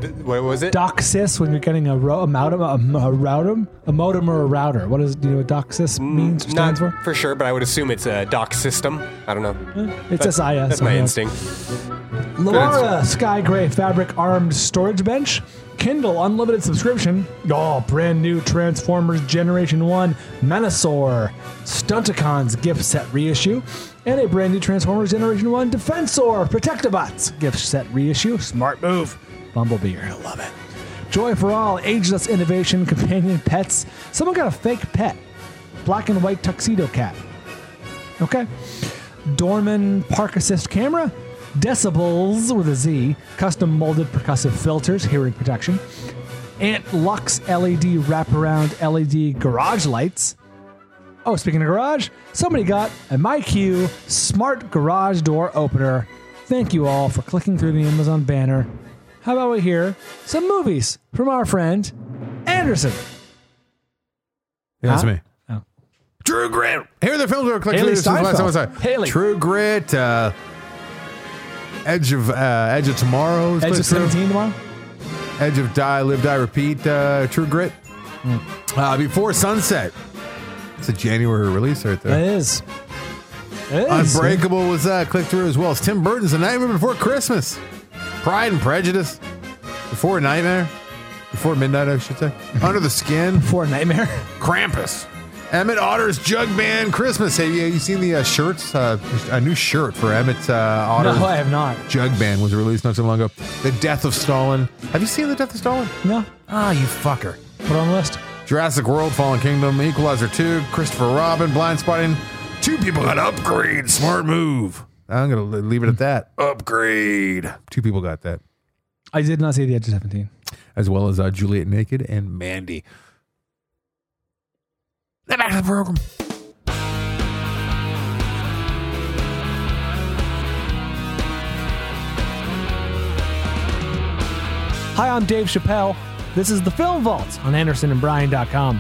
What was it? DocSys when you're getting a modem or a router. What is, do you know what DocSys means or Not stands for? for sure, but I would assume it's a dock system. I don't know. It's SIS. That's my instinct. Lavara Sky Gray Fabric Armed Storage Bench. Kindle Unlimited Subscription. Oh, brand new Transformers Generation 1 Menasor. Stunticons gift set reissue. And a brand new Transformers Generation 1 Defensor Protectobots gift set reissue. Smart move. Bumblebee, you're going to love it. Joy for all, ageless innovation, companion pets. Someone got a fake pet. Black and white tuxedo cat. Okay. Dorman Park Assist camera. Decibels with a Z. Custom molded percussive filters, hearing protection. Ant Lux LED wraparound LED garage lights. Oh, speaking of garage, somebody got a MyQ smart garage door opener. Thank you all for clicking through the Amazon banner. How about we hear some movies from our friend Anderson? Yeah, that's Huh? me. Oh. True Grit. Here are the films we're clicking Haley through. Steinfeld. Haley. True Grit. Edge of Tomorrow. Edge of 17 tomorrow? Edge of Die, Live, Die, Repeat. True Grit. Before Sunset. It's a January release right there. It is. It is. Unbreakable was click through as well as Tim Burton's The Nightmare Before Christmas. Pride and Prejudice. Before Nightmare. Before Midnight, I should say. Under the Skin. Before Nightmare. Krampus. Emmett Otter's Jug Band Christmas. Have you seen the shirts? A new shirt for Emmett Otter's No, I have not. Jug Band was released not so long ago. The Death of Stalin. Have you seen The Death of Stalin? No. Ah, you fucker. Put it on the list. Jurassic World, Fallen Kingdom, Equalizer 2, Christopher Robin, Blind Spotting. 2 people got Upgrade. Smart move. I'm going to leave it at that. Upgrade. 2 people got that. I did not see The Edge of 17. As well as Juliet Naked and Mandy. Now back to the program. Hi, I'm Dave Chappelle. This is the Film Vault on AndersonandBryan.com.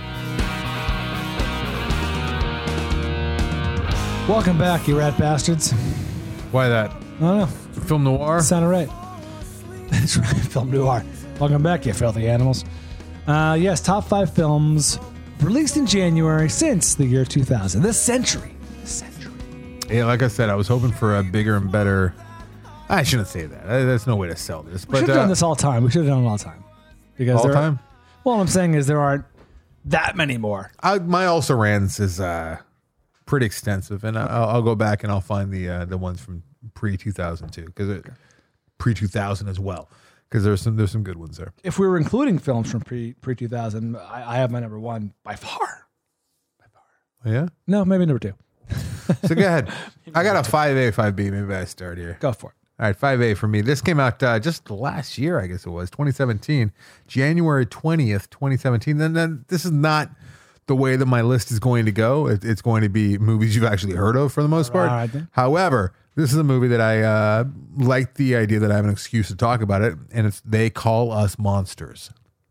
Welcome back, you rat bastards. Why that? I don't know. Film noir? Sounded right. That's right, film noir. Welcome back, you filthy animals. Yes, top 5 films released in January since the year 2000. This century. Yeah, like I said, I was hoping for a bigger and better. I shouldn't say that. There's no way to sell this. We should have done this all the time. We should have done it all the time. Because All time? Well, what I'm saying is there aren't that many more. My also rans is pretty extensive, and I'll go back and I'll find the ones from pre 2002 because pre 2000 as well because there's some good ones there. If we were including films from pre 2000, I have my number 1 by far. Yeah. No, maybe number 2. So go ahead. I got a 5A, 5B. Maybe I start here. Go for it. All right, 5A for me. This came out just last year, I guess it was, 2017, January 20th, 2017. Then this is not the way that my list is going to go. It's going to be movies you've actually heard of for the most part. All right, then. However, this is a movie that I like the idea that I have an excuse to talk about it, and it's They Call Us Monsters.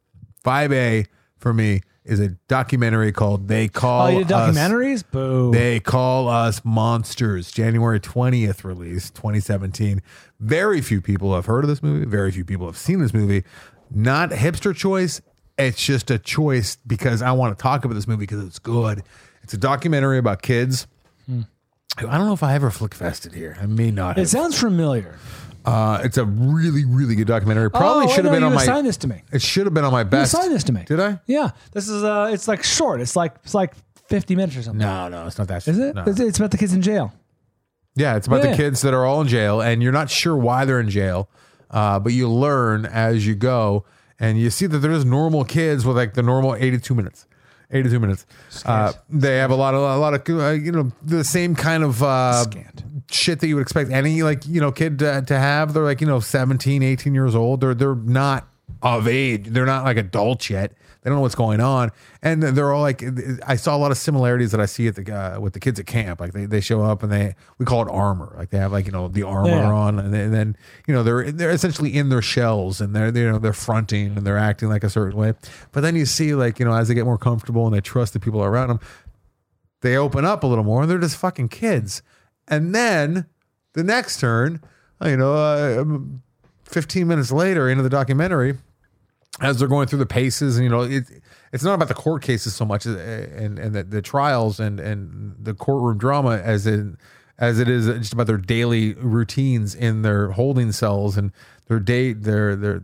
5A for me is a documentary called They Call Us. Oh, you did documentaries? Boo. They Call Us Monsters. January 20th release, 2017. Very few people have heard of this movie. Very few people have seen this movie. Not a hipster choice. It's just a choice because I want to talk about this movie because it's good. It's a documentary about kids. I don't know if I ever flick fested here. I may not have. It sounds familiar. It's a really, really good documentary. Probably should have been on my. You assigned this to me. It should have been on my best. You assigned this to me. Did I? Yeah. This is it's like short. It's like 50 minutes or something. No, it's not that. Is it? No. It's about the kids in jail. Yeah, it's about Yeah. the kids that are all in jail, and you're not sure why they're in jail, but you learn as you go, and you see that there's normal kids with like the normal 82 minutes. 82 minutes. They have a lot of the same kind of Scant. shit that you would expect any kid to have. They're like 17, 18 years old. They're not of age. They're not like adults yet. They don't know what's going on, and they're all like. I saw a lot of similarities that I see at with the kids at camp. Like they show up and we call it armor. Like they have the armor on, and then they're essentially in their shells and they're fronting and they're acting like a certain way. But then you see as they get more comfortable and they trust the people around them, they open up a little more and they're just fucking kids. And then the next turn, 15 minutes later into the documentary, as they're going through the paces, and it's not about the court cases so much and the trials and the courtroom drama as it is just about their daily routines in their holding cells and their day the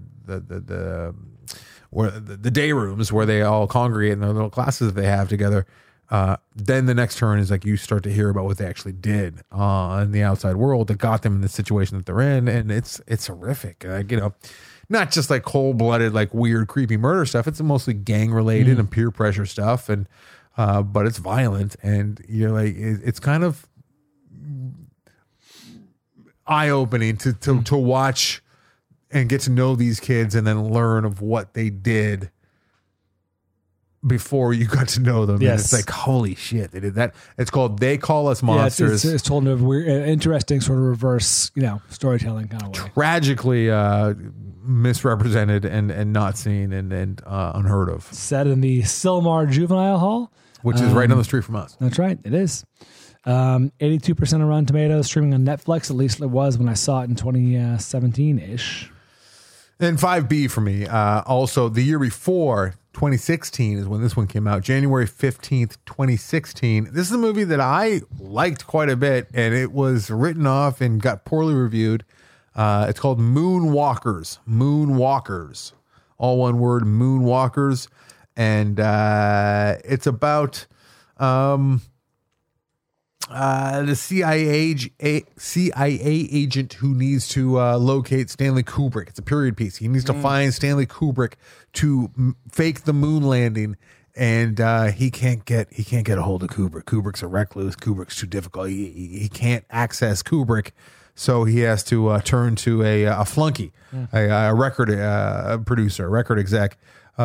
day rooms where they all congregate in their little classes that they have together. Then the next turn is like you start to hear about what they actually did in the outside world that got them in the situation that they're in, and it's horrific. Not just like cold-blooded, like weird, creepy murder stuff. It's mostly gang-related and peer pressure stuff, and but it's violent, and you're like, it's kind of eye-opening to watch and get to know these kids, and then learn of what they did before you got to know them. Yes. And it's like, holy shit, they did that. It's called They Call Us Monsters. It's told in a weird, interesting sort of reverse, storytelling kind of way. Tragically misrepresented and not seen and unheard of. Set in the Silmar Juvenile Hall, Which is right down the street from us. That's right, it is. 82% of Rotten Tomatoes, streaming on Netflix. At least it was when I saw it in 2017-ish. And 5B for me. Also, the year before, 2016 is when this one came out. January 15th, 2016. This is a movie that I liked quite a bit, and it was written off and got poorly reviewed. It's called Moonwalkers. Moonwalkers. All one word, Moonwalkers. And it's about the CIA agent who needs to locate Stanley Kubrick. It's a period piece. He needs to find Stanley Kubrick to fake the moon landing, and he can't get a hold of Kubrick. Kubrick's a recluse. Kubrick's too difficult. He can't access Kubrick, so he has to turn to a flunky, a record producer, a record exec.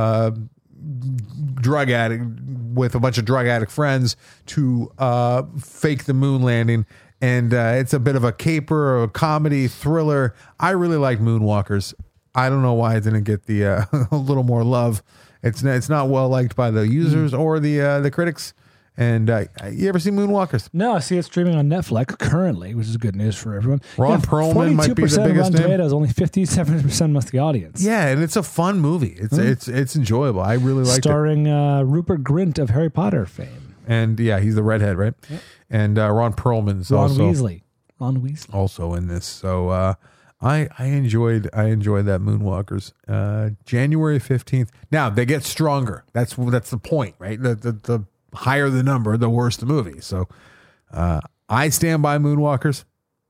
Drug addict with a bunch of drug addict friends to fake the moon landing, and it's a bit of a caper or a comedy thriller. I really like Moonwalkers. I don't know why it didn't get the a little more love. It's not well liked by the users or the critics. And you ever see Moonwalkers? No, I see it streaming on Netflix currently, which is good news for everyone. Ron Perlman might be the 42% biggest Rotten name. Tomatoes, only 57% amongst the audience. Yeah, and it's a fun movie. It's enjoyable. I really liked it. Starring Rupert Grint of Harry Potter fame. And yeah, he's the redhead, right? Yep. And Ron Perlman's Ron also Weasley also in this. So I enjoyed that Moonwalkers. January 15th. Now they get stronger. That's the point, right? The higher the number, the worse the movie. So I stand by Moonwalkers.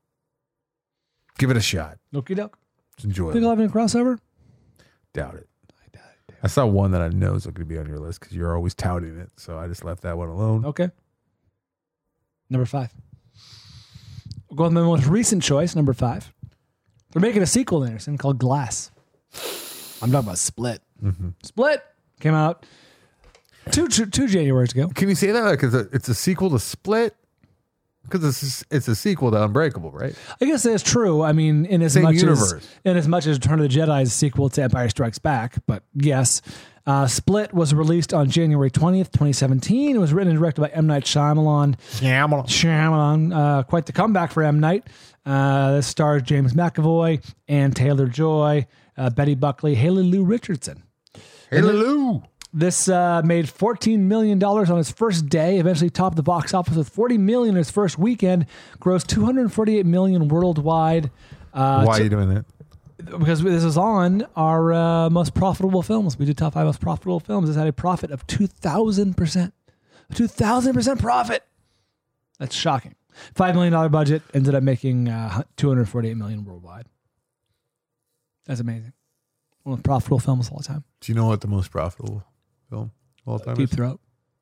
Give it a shot. Okie doke. It's enjoyable. Think I'll have any crossover? Doubt it. I saw one that I know is going to be on your list because you're always touting it. So I just left that one alone. Okay. Number 5. We'll go with my most recent choice, number 5. They're making a sequel, Anderson, called Glass. I'm talking about Split. Mm-hmm. Split came out two Januaries ago. Can you say that? Like it's a sequel to Split? Because it's a sequel to Unbreakable, right? I guess that's true. I mean, in as Same much universe. as Return of the Jedi is a sequel to Empire Strikes Back, but yes. Split was released on January 20th, 2017. It was written and directed by M. Night Shyamalan. Shyamalan. Quite the comeback for M. Night. This stars James McAvoy, Ann Taylor-Joy, Betty Buckley, Haley Lou Richardson. Haley Lou! This made $14 million on its first day, eventually topped the box office with $40 million in its first weekend, grossed $248 million worldwide. Why are you doing that? Because this is on our most profitable films. We did top 5 most profitable films. This had a profit of 2,000%. 2,000% profit. That's shocking. $5 million budget, ended up making $248 million worldwide. That's amazing. One of the profitable films of all time. Do you know what the most profitable film of all time Deep is? Throat.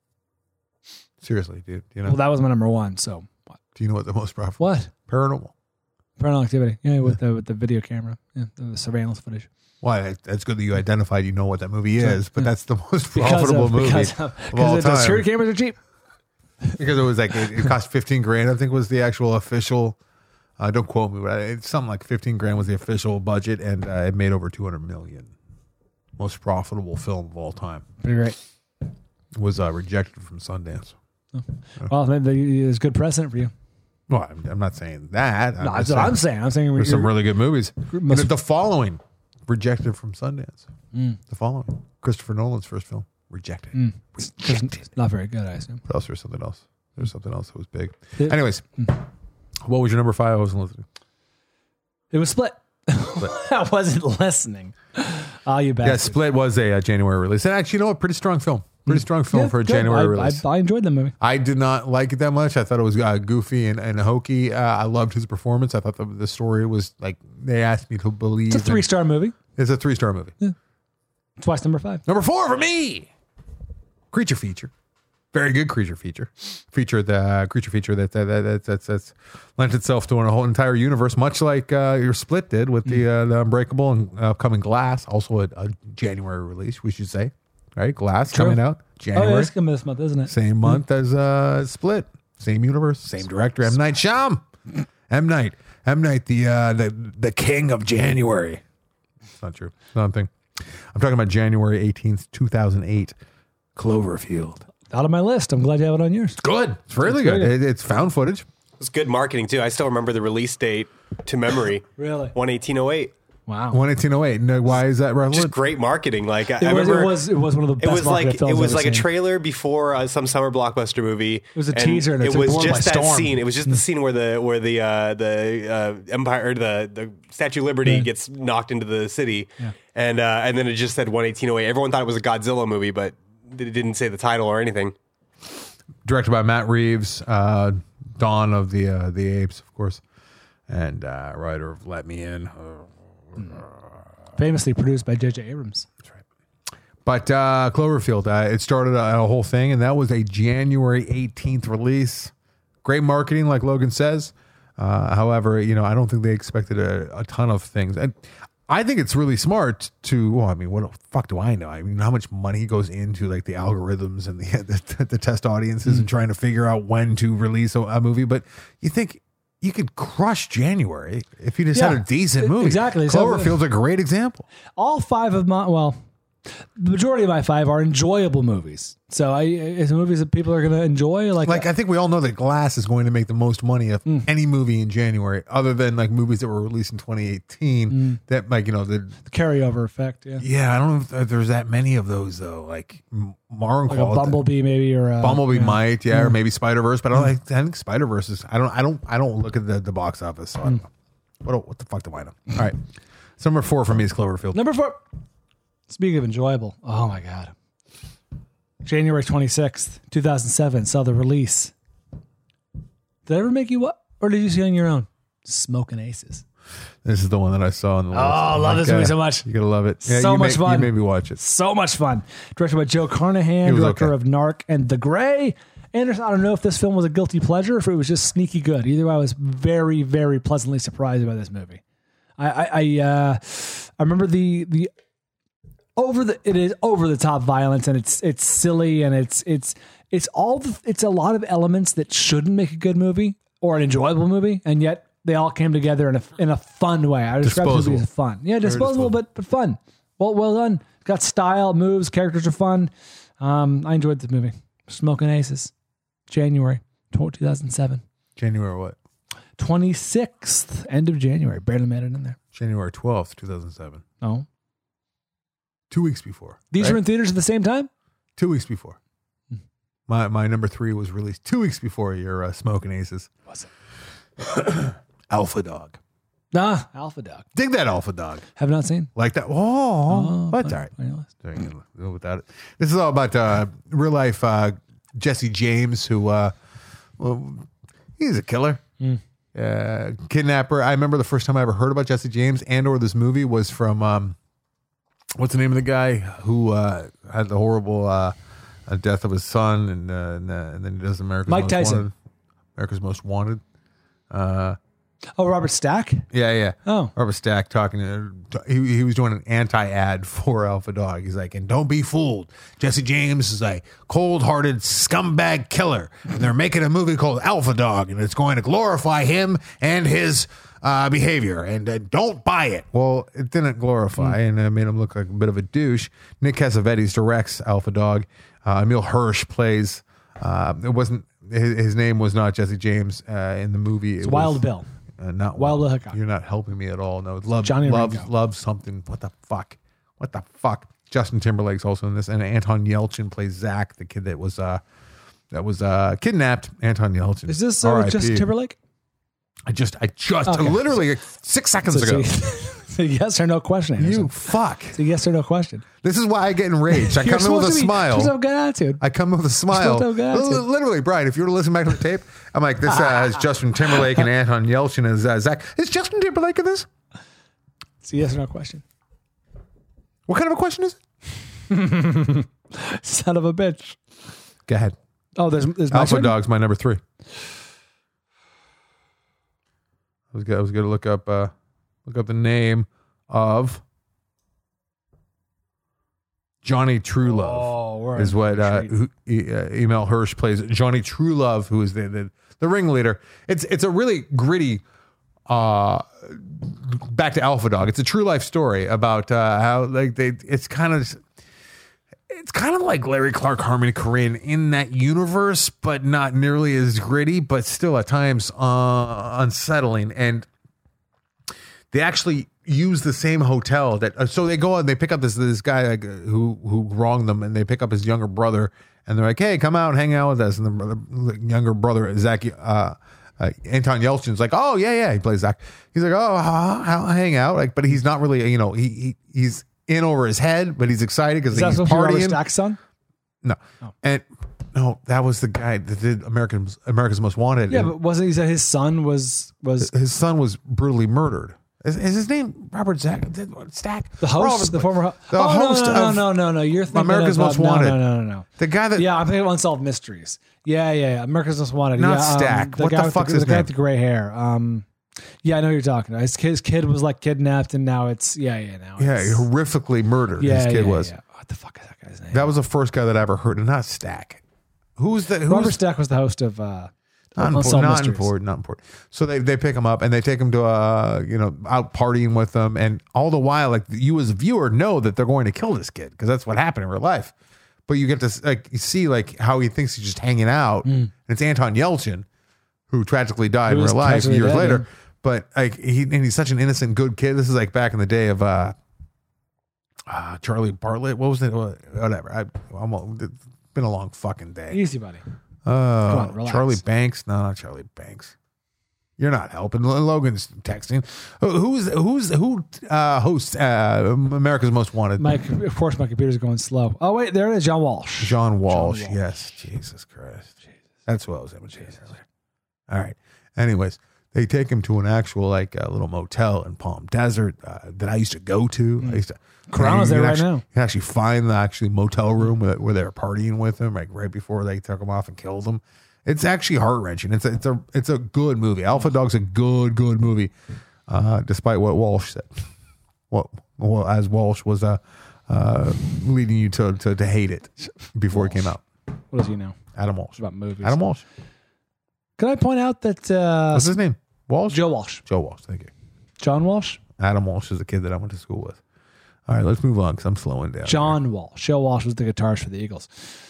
Seriously, dude. You know? Well, that was my number 1. So what? Do you know what the most profitable? What? Paranormal. Paranormal Activity. Yeah, with the video camera. Yeah, the surveillance footage. Why? That's good that you identified. You know what that movie is, but that's the most Because profitable movie Because of all the time. security cameras are cheap. Because it was like it cost $15,000. I think was the actual official. Don't quote me, but it's something like $15,000 was the official budget, and it made over $200 million. Most profitable film of all time. Pretty great. Was rejected from Sundance. Well, there's good precedent for you. Well, I'm not saying that. No, that's what I'm saying. I'm saying there's some really good movies. Must- The Following, rejected from Sundance. The Following, Christopher Nolan's first film, rejected. It's not very good, I assume. What else? There's something else. There's something else that was big. Anyways, what was your number 5? I wasn't listening. It was Split. I wasn't listening. Oh, you bad. Yeah, Split was a January release. And actually, you know what? Pretty strong film. Pretty strong film for a good. January release. I enjoyed the movie. I did not like it that much. I thought it was goofy and hokey. I loved his performance. I thought the story was like, they asked me to believe. It's a 3-star movie. It's a 3-star movie. Yeah. It's why it's number 5. Number 4 for me. Creature feature. Very good creature feature. Creature feature that's lent itself to a whole entire universe, much like your Split did with the Unbreakable and upcoming Glass. Also a January release, we should say. Right? Glass coming out January. Oh, yeah, it's coming this month, isn't it? Same month as Split. Same universe. Same director. M. Night Shyamalan. M. Night, the king of January. It's not true. Something. I'm talking about January 18th, 2008. Cloverfield. Out of my list. I'm glad you have it on yours. Good. It's really good. It's found footage. It's good marketing too. I still remember the release date to memory. Really? 1/18/08. Wow. 1/18/08. No, why is that relevant? Just great marketing. Like I It remember, was one of the best it was like marketed films it was I've like a ever seen. trailer before some summer blockbuster movie. It was a teaser and it it took was Born by just that Storm. scene. It was just the scene where the Empire or the Statue of Liberty gets knocked into the city, and then it just said 1/18/08. Everyone thought it was a Godzilla movie, but it didn't say the title or anything. Directed by Matt Reeves, Dawn of the Apes, of course, and writer of Let Me In. Famously produced by J.J. Abrams. That's right. But Cloverfield, it started a whole thing, and that was a January 18th release. Great marketing, like Logan says. However, I don't think they expected a ton of things. And I think it's really smart to, what the fuck do I know? I mean, how much money goes into like the algorithms and the test audiences and trying to figure out when to release a movie. But you think you could crush January if you just had a decent movie. Exactly. Cloverfield's a great example. All 5 of my, the majority of my 5 are enjoyable movies. So it's movies that people are going to enjoy. Like I think we all know that Glass is going to make the most money of any movie in January, other than like movies that were released in 2018. That the carryover effect. Yeah. Yeah, I don't know if there's that many of those though. Like Marin Like a Bumblebee maybe, or Bumblebee might, or maybe Spider-Verse. But I think Spider-Verse is. I don't look at the box office. So I don't know. What the fuck do I know? All right, so number 4 for me is Cloverfield. Number 4. Speaking of enjoyable, oh my God. January 26th, 2007, saw the release. Did it ever make you up? Or did you see on your own? Smoking Aces. This is the one that I saw on the list. Oh, I love this movie so much. You're going to love it. Yeah, So much fun. You made me watch it. So much fun. Directed by Joe Carnahan, was director okay. of Narc and The Grey. Anderson, I don't know if this film was a guilty pleasure or if it was just sneaky good. Either way, I was very, very pleasantly surprised by this movie. I remember it is over the top violence, and it's silly, and it's a lot of elements that shouldn't make a good movie or an enjoyable movie, and yet they all came together in a fun way. I describe this movie as fun. Yeah, disposable but fun. Well done. It's got style, moves, characters are fun. I enjoyed this movie. Smoking Aces. January 2007. January what? 26th, end of January. Barely made it in there. January 12th, 2007. Oh. 2 weeks before. These right? were in theaters at the same time? 2 weeks before. My number 3 was released 2 weeks before your Smoking Aces. Was it? Alpha Dog. Nah, Alpha Dog. Dig that Alpha Dog. Have not seen. Like that. That's all right. Go without it. This is all about real life Jesse James, who he's a killer. Kidnapper. I remember the first time I ever heard about Jesse James or this movie was from what's the name of the guy who had the horrible death of his son, and then he does America's Mike Most Tyson. Wanted. America's Most Wanted. Robert Stack? Yeah. Oh. Robert Stack talking to he was doing an anti-ad for Alpha Dog. He's like, and don't be fooled. Jesse James is a cold-hearted scumbag killer. And they're making a movie called Alpha Dog, and it's going to glorify him and his behavior. And don't buy it. Well, it didn't glorify, and it made him look like a bit of a douche. Nick Cassavetes directs Alpha Dog. Emil Hirsch plays. It wasn't his name was not Jesse James in the movie. It was Wild Bill. Not Wild Bill Hickok. You're not helping me at all. No, it's Johnny Ringo. love something. What the fuck? Justin Timberlake's also in this, and Anton Yelchin plays Zach, the kid that was kidnapped. Anton Yelchin. Is this R.I.P. Justin Timberlake? I just Okay. literally like 6 seconds ago. It's a yes or no question. Anderson. You fuck. It's a yes or no question. This is why I get enraged. I You're come in with a supposed to be- smile. You're supposed to have good attitude. I come with a smile. supposed to have good attitude. Literally, Brian, if you were to listen back to the tape, I'm like, this has Justin Timberlake and Anton Yelchin as Zach. Is Justin Timberlake in this? It's a yes or no question. What kind of a question is it? Son of a bitch. Go ahead. Oh, there's my Alpha turn? Dog's my number 3. I was going to look up the name of Johnny Truelove. Oh, we're Is in what for a treat. Emil Hirsch plays Johnny Truelove, who is the ringleader. It's a really gritty. Back to Alpha Dog. It's a true life story about how like it's kind of like Larry Clark, Harmony Korine in that universe, but not nearly as gritty, but still at times unsettling. And they actually use the same hotel that so they go out and they pick up this guy like, who wronged them, and they pick up his younger brother, and they're like, hey, come out and hang out with us. And the younger brother, Zach Anton Yelchin's like, oh yeah, he plays Zach. He's like, oh, I'll hang out, like, but he's not really, he's in over his head, but he's excited because Is that he's supposed to be Robert partying. Stack's son? No, and no, that was the guy that did America's Most Wanted. Yeah, And but wasn't he said his son was his son was brutally murdered. Is his name Robert Stack? the host, the former the host of No. You're thinking America's of, Most Wanted. No. The guy that Yeah, I'm thinking of Unsolved Mysteries. Yeah. America's Most Wanted. Not yeah, Stack. What guy the with fuck's his the guy name? with the gray hair. Yeah, I know who you're talking about. His kid was like kidnapped, and now it's now it's, horrifically murdered. His kid was. Yeah. What the fuck is that guy's name? That was the first guy that I ever heard. And not Stack. Robert Stack was the host of Not Unsolved important. So they pick him up and they take him to out partying with them, and all the while, like, you as a viewer know that they're going to kill this kid because that's what happened in real life. But you get to like you see like how he thinks he's just hanging out. And it's Anton Yelchin, who tragically died in was real life tragically years dead, later. yeah. But like he's such an innocent, good kid. This is like back in the day of Charlie Bartlett. What was it? Whatever. It's been a long fucking day. Easy, buddy. on, relax. Charlie Banks? No, not Charlie Banks. You're not helping. Logan's texting. Who hosts America's Most Wanted? Of course, my computer's going slow. Oh wait, there it is. John Walsh. John Walsh. Yes. Jesus Christ. That's what I was imitating earlier. All right. Anyways, they take him to an actual little motel in Palm Desert that I used to go to. I used to. Corral's there right now. You can actually find the motel room where they were partying with him, like right before they took him off and killed him. It's actually heart wrenching. It's a good movie. Alpha Dog's a good movie, despite what Walsh said. As Walsh was leading you to hate it before it came out. What does he know? Adam Walsh. About movies. Adam Walsh. Can I point out that What's his name? Walsh? Joe Walsh. Joe Walsh. Thank you. John Walsh? Adam Walsh is the kid that I went to school with. All right, let's move on because I'm slowing down. John Walsh. Joe Walsh was the guitarist for the Eagles.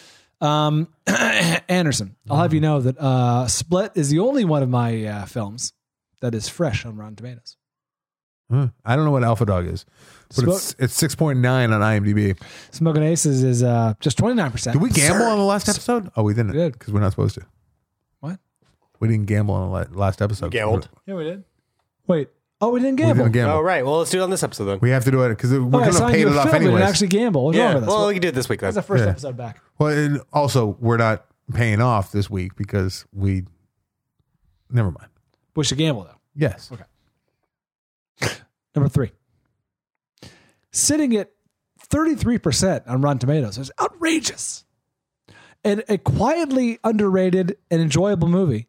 Anderson, I'll have you know that Split is the only one of my films that is fresh on Rotten Tomatoes. I don't know what Alpha Dog is, but it's 6.9 on IMDb. Smoking Aces is just 29%. Did we gamble on the last episode? Oh, we didn't. We did. Because we're not supposed to. What? We didn't gamble on the last episode. We gambled. Yeah, we did. Wait. Oh, we didn't We gamble. didn't gamble. Oh, right. Well, let's do it on this episode then. We have to do it because we're Oh, I going to signed pay you it a off film. We didn't anyways. actually gamble. What's wrong Yeah. with us? Well, we can do it this week then. That's the first Yeah. episode back. Well, and also, we're not paying off this week because we. Never mind. We should gamble, though. Yes. Okay. Number 3. Sitting at 33% on Rotten Tomatoes. It's outrageous. And a quietly underrated and enjoyable movie.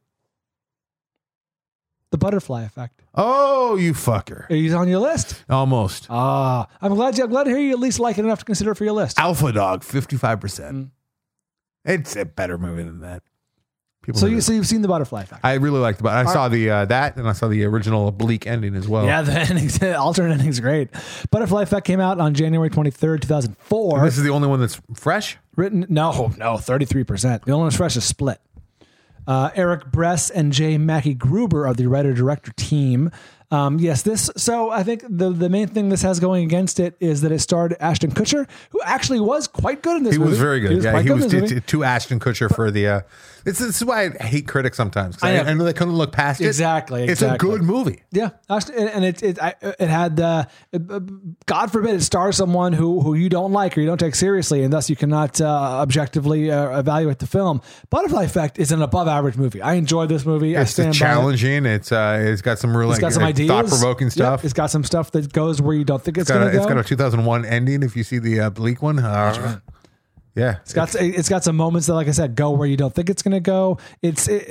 The Butterfly Effect. Oh, you fucker. Are you on your list? Almost. I'm glad to hear you at least like it enough to consider it for your list. Alpha Dog, 55%. It's a better movie than that. People So know that. you've seen The Butterfly Effect. I really liked it. But I saw the that, and I saw the original Bleak ending as well. Yeah, the ending's, the alternate ending's great. Butterfly Effect came out on January 23rd, 2004. And this is the only one that's fresh? Written, no, 33%. The only one that's fresh is Split. Eric Bress and J. Mackie Gruber are the writer-director team. Yes, so I think the main thing this has going against it is that it starred Ashton Kutcher, who actually was quite good in this movie. He was very good. He was too Ashton Kutcher for the. This is why I hate critics sometimes. I know they couldn't look past it. Exactly. It's a good movie. Yeah, and it had God forbid it stars someone who you don't like or you don't take seriously, and thus you cannot objectively evaluate the film. Butterfly Effect is an above average movie. I enjoyed this movie. It's challenging. It's got some really thought provoking stuff. Yep, it's got some stuff that goes where you don't think it's going to go. It's got a 2001 ending. If you see the bleak one, yeah, it's got some moments that, like I said, go where you don't think it's going to go. It's a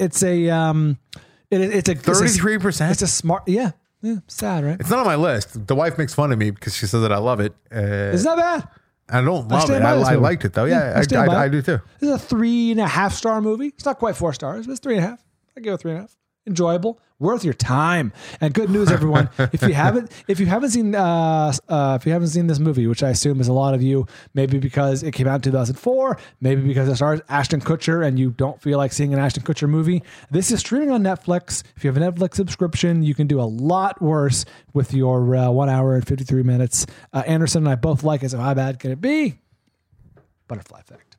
33%. It's a smart, yeah, sad, right? It's not on my list. The wife makes fun of me because she says that I love it. It's not bad. I don't love it. I liked it though. Yeah, I do too. This is a 3.5 star movie. It's not quite 4 stars, but it's 3.5. I give it 3.5. Enjoyable, worth your time, and good news, everyone. If you haven't seen this movie, which I assume is a lot of you, maybe because it came out in 2004, maybe because it stars Ashton Kutcher, and you don't feel like seeing an Ashton Kutcher movie. This is streaming on Netflix. If you have a Netflix subscription, you can do a lot worse with your 1 hour and 53 minutes. Anderson and I both like it. So how bad can it be? Butterfly Effect.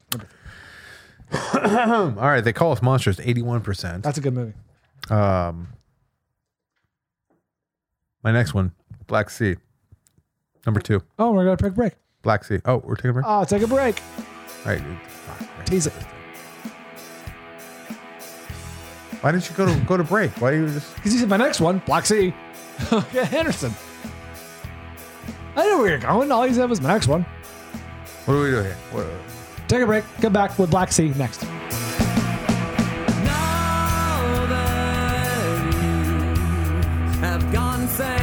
All right, they call us monsters. 81%. That's a good movie. My next one, Black Sea, number 2. Oh, we're gonna take a break. Black Sea. Oh, we're taking a break. Oh, take a break. All right. Tease it. Why didn't you go to break? Why you just? Because you said my next one, Black Sea. Yeah, Anderson. I know where you're going. All you said was my next one. What do we do here? Take a break. Come back with Black Sea next. Have gone insane.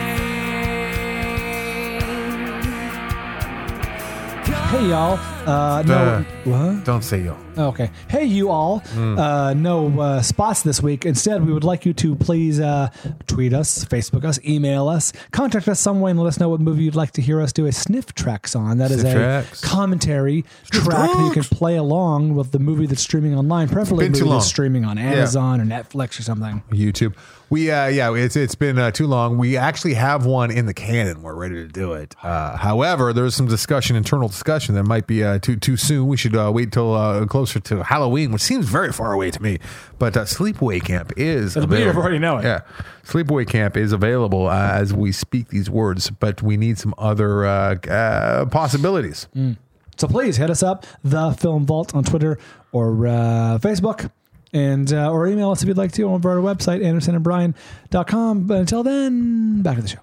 Hey y'all. No. What? Don't say y'all. Okay. Hey you all. No spots this week. Instead, we would like you to please tweet us, Facebook us, email us, contact us some way and let us know what movie you'd like to hear us do a sniff tracks on. That is a commentary track that you can play along with the movie that's streaming online, preferably a movie that's streaming on Amazon or Netflix or something. YouTube. It's been too long. We actually have one in the canon. We're ready to do it. However, there's some internal discussion that might be too soon. We should wait till closer to Halloween, which seems very far away to me. But Sleepaway Camp is available. You already know it. Yeah, Sleepaway Camp is available as we speak these words, but we need some other possibilities. So please hit us up, The Film Vault on Twitter or Facebook. And or email us if you'd like to over our website, andersonandbrian.com. But until then, back to the show.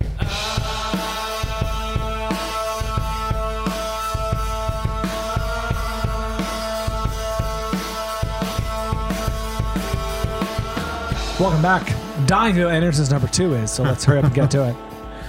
Welcome back. Dying to know what Anderson's number 2 is, so let's hurry up and get to it.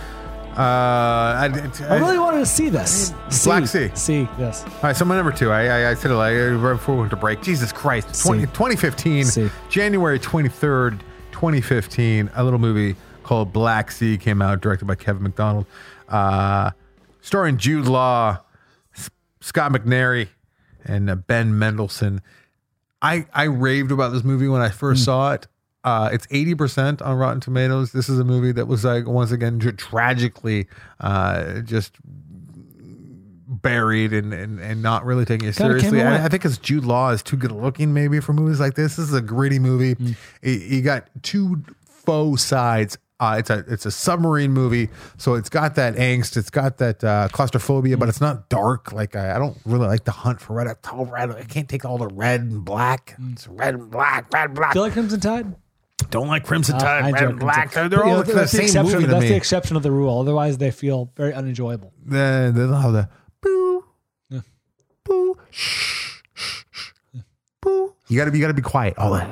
I really wanted to see this. Black Sea. See, yes. All right, so my number 2. I said it right before we went to break. Jesus Christ. 2015, January 23rd, 2015, a little movie called Black Sea came out, directed by Kevin McDonald, starring Jude Law, Scott McNairy, and Ben Mendelsohn. I raved about this movie when I first saw it. It's 80% on Rotten Tomatoes. This is a movie that was once again tragically just buried and not really taking it seriously. I think it's Jude Law is too good looking maybe for movies like this. This is a gritty movie. You got two faux sides. It's a submarine movie, so it's got that angst, it's got that claustrophobia, but it's not dark. Like I don't really like the hunt for red. I can't take all the red and black. It's red and black, red and black. Do you like Crimson Tide? Don't like Crimson Tide, red and black. They're all the same movie to me. That's the exception of the rule. Otherwise, they feel very unenjoyable. They don't have the boo, boo, shh, shh, shh, boo. You gotta be quiet. All that.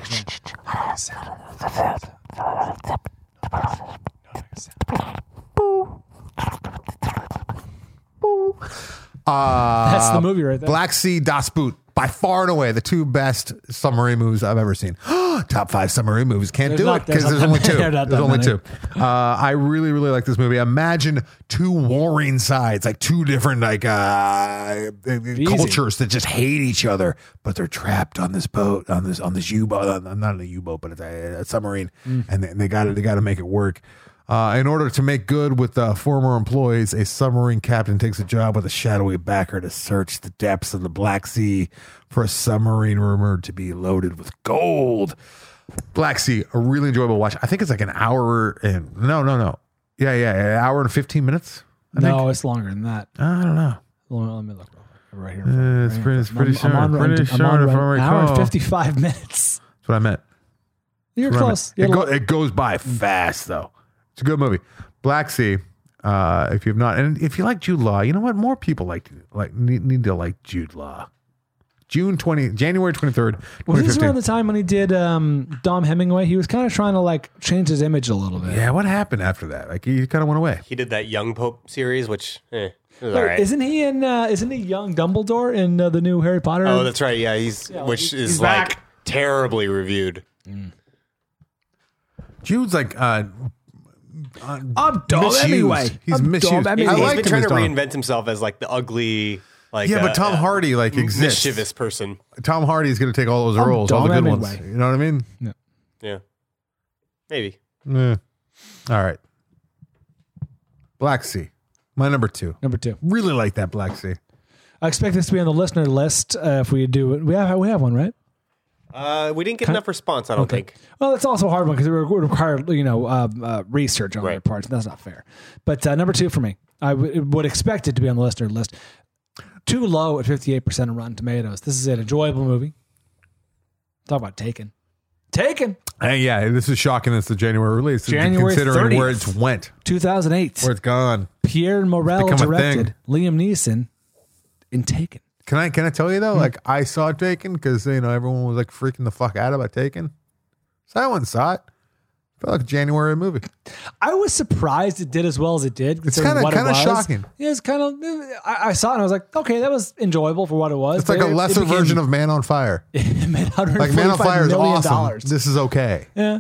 That's the movie right there. Black Sea, Das Boot, by far and away the two best submarine movies I've ever seen. top 5 submarine movies. Can't There's do not- it because there's there's only not- 2. there are not There's that only many. 2. I really, really like this movie. Imagine 2 warring sides, like 2 different cultures that just hate each other, but they're trapped on this boat, on this U-boat. Not a U-boat, but it's a submarine, and they got to make it work. In order to make good with former employees, a submarine captain takes a job with a shadowy backer to search the depths of the Black Sea for a submarine rumored to be loaded with gold. Black Sea, a really enjoyable watch. I think it's like an hour and no. Yeah, an hour and 15 minutes. I think. it's longer than that. I don't know. Let me look right here. It's pretty short. I'm on Pretty short, if I an hour and recall. 55 minutes. That's what I meant. You're That's what I close. meant. It goes by fast though. It's a good movie. Black Sea. If you've not, and if you like Jude Law, you know what? More people need to like Jude Law. January 23rd, Was this 2015. around the time when he did Dom Hemingway? He was kind of trying to like change his image a little bit. Yeah, what happened after that? Like he kind of went away. He did that Young Pope series, which it was Wait, all right. Isn't he young Dumbledore in the new Harry Potter? Oh, that's right. Yeah, he's he's like back. terribly reviewed. Jude's like I'm Dom misused. Hemingway. He's I'm misused. Dom I Hemingway. He's like been him trying as to Dom. reinvent himself as like the ugly, like but Tom Hardy like exists. mischievous person. Tom Hardy's going to take all those roles, all Dom the good Hemingway. ones. You know what I mean? Yeah, maybe. Yeah. All right. Black Sea, my number 2. Number 2. Really like that Black Sea. I expect this to be on the listener list if we do it. We have one, right? We didn't get enough response. I don't think. Well, it's also a hard one because it would require research on Right. their parts. That's not fair. But number 2 for me, I would expect it to be on the listener list. Too low at 58% of Rotten Tomatoes. This is an enjoyable movie. Talk about Taken. Yeah, this is shocking. It's the January release. January considering 30th. where it's went, 2008. where it's gone. Pierre Morel become a directed. thing. Liam Neeson in Taken. Can I tell you though? Like I saw Taken because everyone was like freaking the fuck out about Taken. So I went and saw it. Felt like a January movie. I was surprised it did as well as it did. It's considering kinda what it was. shocking. Yeah, it's kind of. I saw it and I was like, okay, that was enjoyable for what it was. It's like a lesser version of Man on Fire. It made $145 Like Man on Fire is million. awesome. This is okay. Yeah.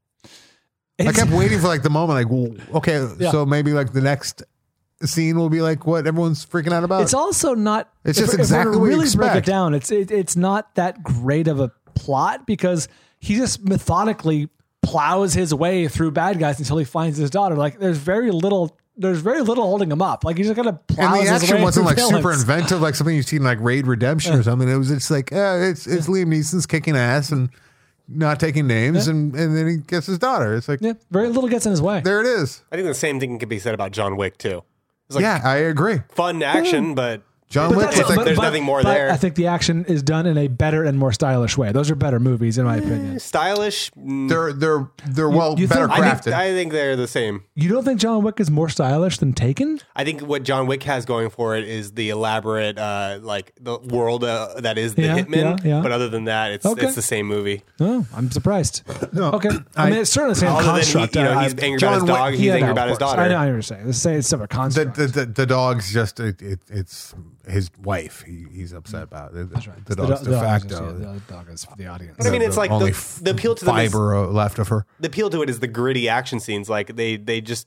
I kept waiting for like the moment, like, well, okay, Yeah. so maybe like the next scene will be like what everyone's freaking out about. It's also not. It's just if exactly we what you really break it expect. down. It's not that great of a plot because he just methodically plows his way through bad guys until he finds his daughter. Like there's very little holding him up. Like he's just gonna plow and the his action way wasn't through like super villains. inventive, like something you've seen like Raid Redemption or something. It was just like, it's Liam Neeson's kicking ass and not taking names, and then he gets his daughter. It's like, Yeah, very little gets in his way. there it is. I think the same thing could be said about John Wick too. It's like Yeah, I agree. fun action, but John Wick that's was it. like, there's nothing more but there. I think the action is done in a better and more stylish way. Those are better movies, in my opinion. stylish. they're well you better think- crafted. I think they're the same. You don't think John Wick is more stylish than Taken? I think what John Wick has going for it is the elaborate, like the world that is the Yeah, Hitman. yeah. But other than that, it's Okay. the same movie. Oh, I'm surprised. Okay, I mean it's certainly the same Other than construct. he's angry about his John dog. Wick- He's Yeah, angry no, about of his course. daughter. I know what you're saying. It's the same construct. the dog's just it's his wife. He's upset about it. The dog's de facto. The dog is for the audience. But I mean, it's like only the appeal to them is, fiber left of her. the appeal to it is the gritty action scenes. Like they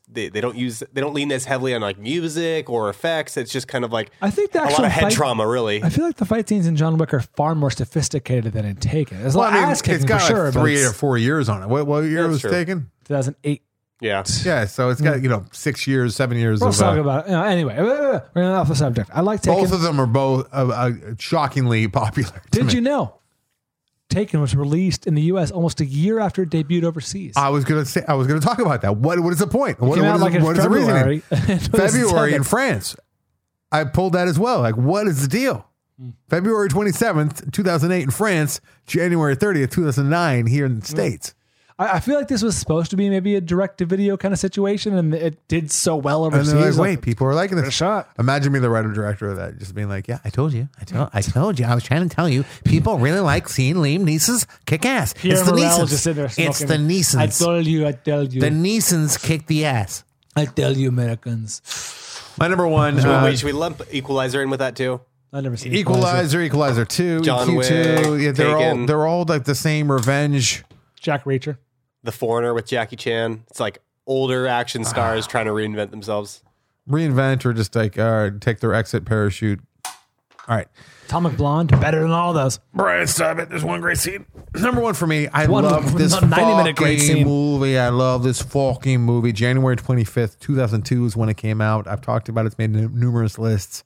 don't lean as heavily on like music or effects. It's just kind of like I think the a lot actual of head fight- trauma. Really, I feel like the fight scenes in John Wick are far more sophisticated than in Taken. There's a Well, lot I of mean, ass kicking it's got for like sure. but 3 it's or 4 years on it. What year That's was true. taken? 2008. yeah. Yeah, so it's got 6 years, 7 years. We'll of, talk about it. Anyway, we're going off the subject. I like Taken. both of them are both shockingly popular. to Did me. you know Taken was released in the U.S. almost a year after it debuted overseas? I was gonna talk about that. What is the point? What came out is like in what is the reasoning? February. February in France. I pulled that as well. Like, what is the deal? February 27th, 2008 in France, January 30th, 2009 here in the States. I feel like this was supposed to be maybe a direct-to-video kind of situation, and it did so well And overseas. they're like, wait, people are liking a this. shot. Imagine being the writer director of that, just being like, yeah, I told you. I told you. I was trying to tell you. People really like seeing Liam Neeson's kick ass. Pierre It's the Morel just sitting there Neesons. It's the smoking. Neesons. I told you. The Neesons kick the ass. I tell you, Americans. My number one. Should we lump Equalizer in with that too? I've never seen Equalizer 2, John EQ2. Wick, Yeah, Taken. they're all like the same revenge Jack Reacher. The Foreigner with Jackie Chan. It's like older action stars trying to reinvent themselves. Reinvent or just like take their exit parachute. All right. Atomic Blonde, better than all those. Brian, stop it. There's one great scene. Number one for me. I One love this 90-minute great fucking scene. movie. I love this fucking movie. January 25th, 2002 is when it came out. I've talked about it. It's made numerous lists.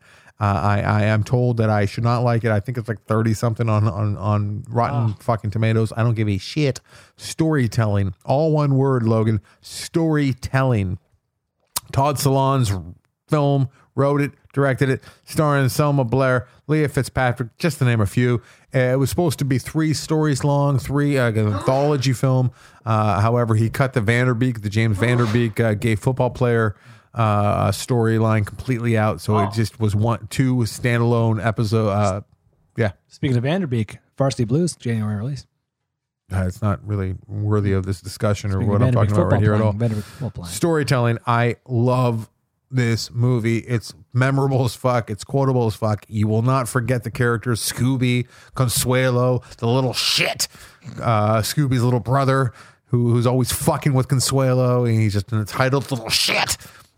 I am told that I should not like it. I think it's like 30 something on Rotten fucking Tomatoes. I don't give a shit. Storytelling. All one word, Logan. Storytelling. Todd Solondz film, wrote it, directed it, starring Selma Blair, Leah Fitzpatrick, just to name a few. It was supposed to be 3 stories long, an anthology film. However, he cut the James Vanderbeek gay football player storyline completely out. So it just was 2 standalone episode. Speaking of Vanderbeek, Varsity Blues, January release. It's not really worthy of this discussion or Speaking what of I'm talking about right here at all. Vanderbeek football playing. Storytelling. I love this movie. It's memorable as fuck. It's quotable as fuck. You will not forget the characters. Scooby, Consuelo, the little shit. Scooby's little brother who's always fucking with Consuelo, and he's just an entitled little shit.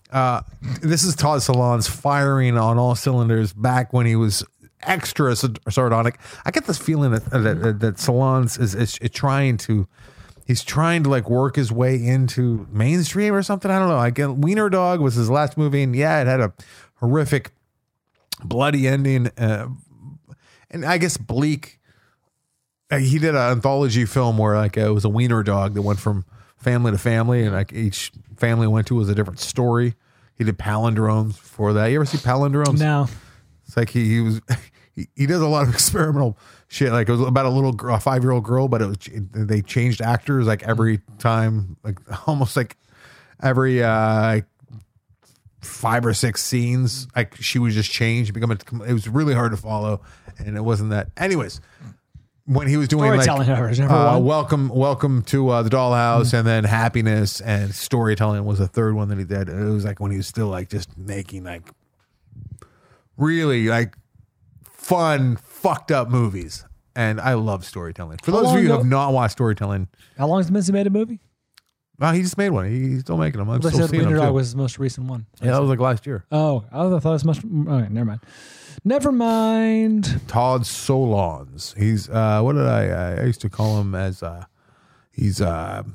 This is Todd Solondz firing on all cylinders back when he was extra sardonic. I get this feeling that Solondz is trying to. He's trying to like work his way into mainstream or something. I don't know. I get Wiener Dog was his last movie, and yeah, it had a horrific, bloody ending, and I guess bleak. He did an anthology film where like it was a wiener dog that went from family to family, and like each family went to was a different story. He did palindromes for that. You ever see palindromes? No. It's like he does a lot of experimental shit. Like it was about a 5-year-old girl, but they changed actors like every time, like almost like every 5 or 6 scenes. Like she was just changed, it was really hard to follow, and it wasn't that. Anyways, when he was doing Storytelling, however, is number one. welcome to the Dollhouse, and then Happiness and Storytelling was the third one that he did. It was like when he was still like just making like really like fun, fucked up movies. And I love Storytelling. For those of you who have not watched Storytelling, how long has Missy made a movie? He just made one. He's still making them. I'm They still said seeing Wiener them Dog too. was his most recent one. Yeah, that was like last year. Oh, I thought it was much. Okay, never mind. Never mind. Todd Solondz. He's what did I used to call him as he's like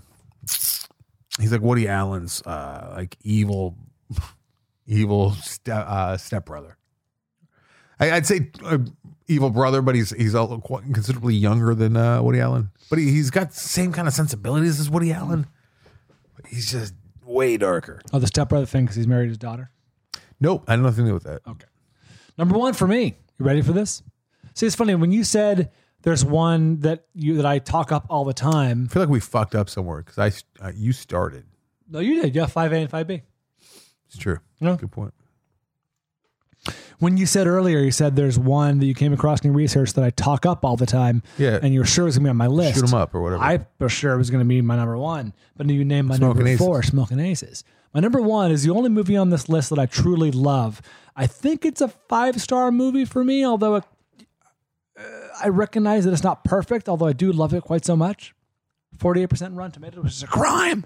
Woody Allen's like evil stepbrother. I'd say evil brother, but he's quite considerably younger than Woody Allen. But he's got the same kind of sensibilities as Woody Allen. But he's just way darker. Oh, the stepbrother thing because he's married his daughter. Nope, I had nothing to do with that. Okay. Number one for me. You ready for this? See, it's funny when you said there's one that I talk up all the time. I feel like we fucked up somewhere because you started. No, you did. Yeah, 5A and 5B. It's true. No. Good point. When you said earlier, you said there's one that you came across in your research that I talk up all the time. Yeah. And you were sure it was going to be on my list. Shoot 'em up or whatever. I was sure it was going to be my number one. But you named my Smoking number Aces. 4, Smoking Aces. My number one is the only movie on this list that I truly love. I think it's a 5-star movie for me, although I recognize that it's not perfect, although I do love it quite so much. 48% Rotten Tomatoes, which is a crime.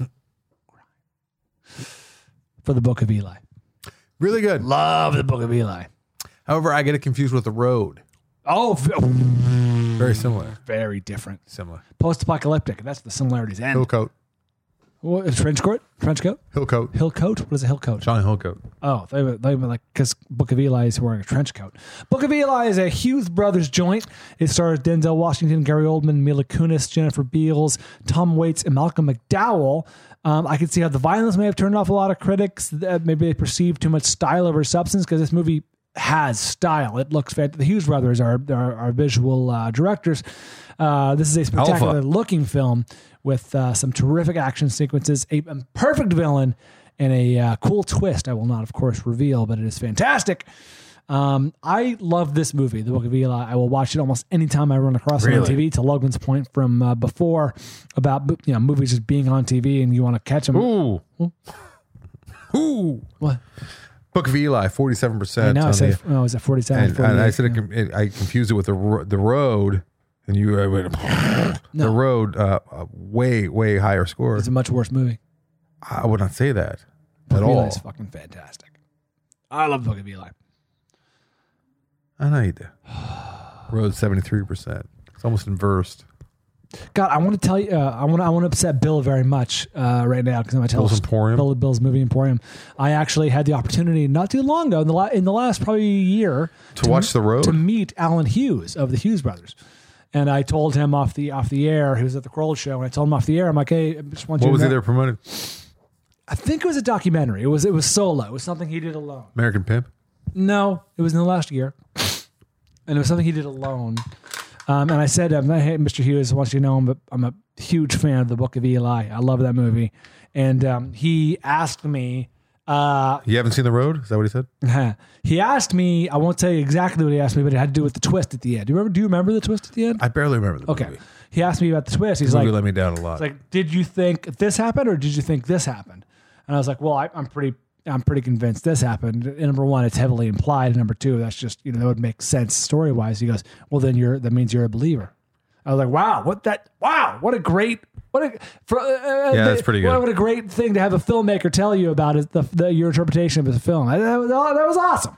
For the Book of Eli. Really good. Love the Book of Eli. However, I get it confused with The Road. Oh, Very similar. very different. Similar. Post-apocalyptic. That's the similarities end. Hillcoat. What, trench coat? Trench coat? Hillcoat. Hill coat? What is a hill coat? Johnny Hillcoat. Oh, they were like, because Book of Eli is wearing a trench coat. Book of Eli is a Hughes Brothers joint. It stars Denzel Washington, Gary Oldman, Mila Kunis, Jennifer Beals, Tom Waits, and Malcolm McDowell. I can see how the violence may have turned off a lot of critics. Maybe they perceive too much style over substance because this movie has style. It looks fantastic. The Hughes Brothers are visual directors. This is a spectacular looking film with some terrific action sequences, a perfect villain, and a cool twist. I will not, of course, reveal, but it is fantastic. I love this movie, The Book of Eli. I will watch it almost anytime I run across it on TV. To Logan's point from before about movies just being on TV and you want to catch them. Ooh. Ooh. What? Book of Eli, 47%. I know. I said, is it 47? And I said I confused it with the Road. And you went The Road, way higher score. It's a much worse movie. I would not say that Book at of all. Eli's fucking fantastic. I love Book of Eli. I know you do. Road 73%. It's almost inversed. God, I want to tell you, I want to upset Bill very much right now because I'm going to tell Bill's Emporium? Bill's Movie Emporium. I actually had the opportunity not too long ago in the last probably year To watch The Road? to meet Alan Hughes of the Hughes Brothers. And I told him off the air, he was at the Kroll show, and I told him off the air, I'm like, hey, I just want you What to was know. he there promoting? I think it was a documentary. It was solo. It was something he did alone. American Pimp? No, it was in the last year. And it was something he did alone. And I said, hey, Mr. Hughes, I want you to know I'm a huge fan of the Book of Eli. I love that movie. And he asked me... You haven't seen The Road? Is that what he said? He asked me, I won't tell you exactly what he asked me, but it had to do with the twist at the end. Do you remember the twist at the end? I barely remember the Okay. movie. He asked me about the twist. He's The movie like, let me down a lot. it's like, did you think this happened or did you think this happened? And I was like, well, I'm pretty convinced this happened. And number one, it's heavily implied. And number two, that's just, that would make sense story wise. He goes, well, then that means you're a believer. I was like, what a great, that's pretty good. What a great thing to have a filmmaker tell you about is your interpretation of the film. That was awesome.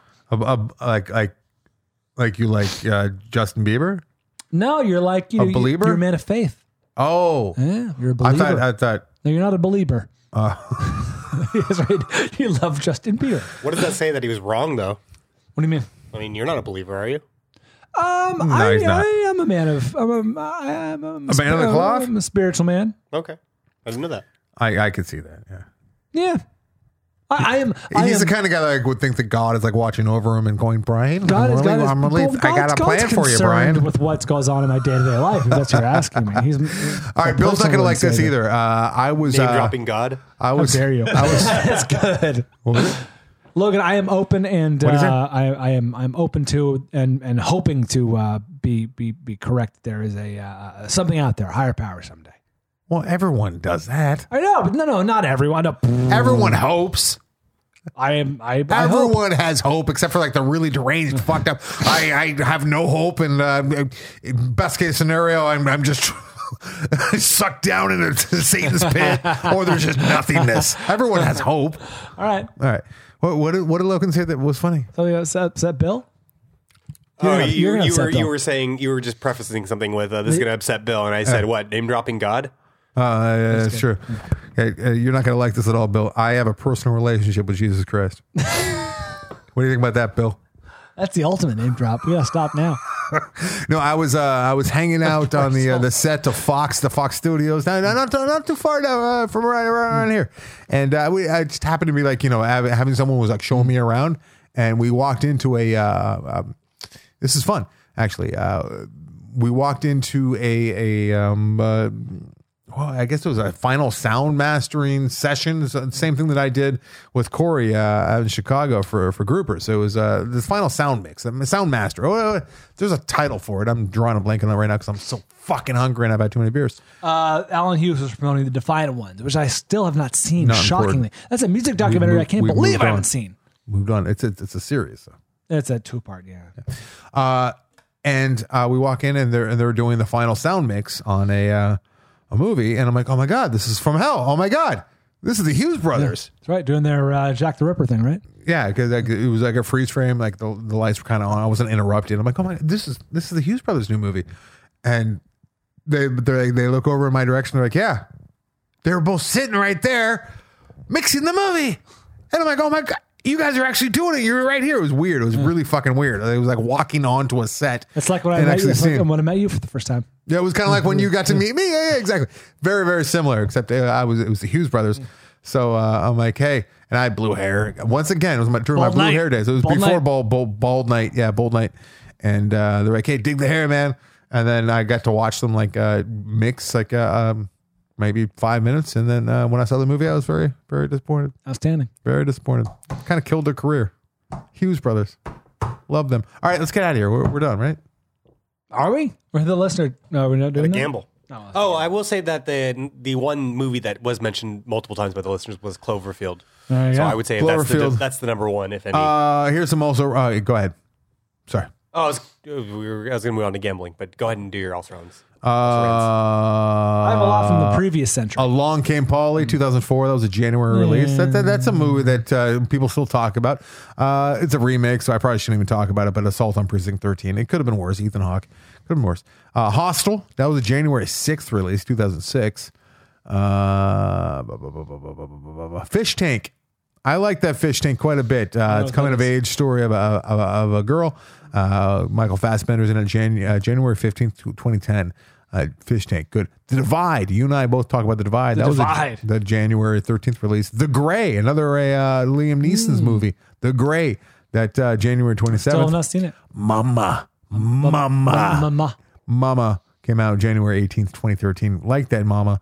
Like you like Justin Bieber? No, you're like, A believer? You're a man of faith. Oh. Yeah, you're a believer. I thought. No, you're not a believer. That's right. You love Justin Bieber. What does that say that he was wrong, though? What do you mean? I mean, you're not a believer, are you? No, he's not. I am a man of. I'm a man of the cloth? I'm a spiritual man. Okay. I didn't know that. I could see that, yeah. Yeah. I am. He's the kind of guy that would think that God is like watching over him and going, Brian, I got a plan for you, Brian. With what goes on in my day-to-day life, if that's what you're asking me. All right, Bill's not going to like this either. I was Name dropping God. I was. How dare you? That's good. What was it? Logan, I am open and I'm open to and hoping to be correct. There is a something out there, a higher power someday. Well, everyone does that. I know, but no, not everyone. No. Everyone hopes. Everyone has hope, except for like the really deranged, fucked up. I have no hope, and best case scenario, I'm just sucked down into Satan's pit, or there's just nothingness. Everyone has hope. All right. What did Logan say that was funny? So is that Bill? You Bill. were saying, you were just prefacing something with this is going to upset Bill, and I said what? Name dropping God? That's true. Okay, you're not going to like this at all, Bill. I have a personal relationship with Jesus Christ. What do you think about that, Bill? That's the ultimate name drop. We gotta stop now. No, I was hanging out on the set of the Fox Studios, not too far down from right around here, and I just happened to be like having someone was like showing me around, and we walked into a. This is fun, actually. We walked into well, I guess it was a final sound mastering session. Same thing that I did with Corey out in Chicago for Groupers. So it was this final sound mix, sound master. Oh, there's a title for it. I'm drawing a blank on that right now because I'm so fucking hungry and I've had too many beers. Alan Hughes was promoting the Defiant Ones, which I still have not seen. Not shockingly, important. that's a music documentary I can't believe I haven't seen. Moved on. It's a series. So. It's a 2-part, yeah. And we walk in and they're doing the final sound mix on a movie, and I'm like, oh my god, this is from hell. Oh my god, this is the Hughes brothers. That's right, doing their Jack the Ripper thing, right? Yeah, because it was like a freeze frame, like the lights were kind of on. I wasn't interrupted. I'm like, oh my, this is the Hughes brothers' new movie, and they look over in my direction. They're like, yeah, they were both sitting right there mixing the movie, and I'm like, oh my god. You guys are actually doing it. You're right here. It was weird. It was really fucking weird. It was like walking onto a set. It's like when I met you. It's like when I met you for the first time. Yeah, it was kind of like when you got to meet me. Yeah, exactly. Very, very similar. Except it was the Hughes brothers. So I'm like, hey, and I had blue hair once again. It was during my blue hair days. It was before bald night. Yeah, bald night. And they're like, hey, dig the hair, man. And then I got to watch them like mix like maybe 5 minutes, and then when I saw the movie, I was very, very disappointed. Outstanding. Very disappointed. Kind of killed their career. Hughes brothers, love them. All right, let's get out of here. We're done, right? Are we? We're the listener. No, we're not doing that. Gamble. I will say that the one movie that was mentioned multiple times by the listeners was Cloverfield. So I would say that's the number one, if any. Here's some also. Go ahead. Sorry. Oh, I was going to move on to gambling, but go ahead and do your also rounds. I have a lot from the previous century. Along Came Polly, 2004. That was a January release. That's a movie that people still talk about. It's a remake, so I probably shouldn't even talk about it. But Assault on Precinct 13. It could have been worse. Ethan Hawke. Could have been worse. Hostel. That was a January 6th release, 2006. Fish Tank. I like that Fish Tank quite a bit. It's coming of age story of a girl. Michael Fassbender's in it. January 15th, 2010. Fish Tank, good. The Divide. You and I both talk about The Divide. That Divide. Was the January 13th release. The Gray, another Liam Neeson's movie. The Gray, that January 27th. Still have not seen it. Mama came out January 18th, 2013. Like that, Mama.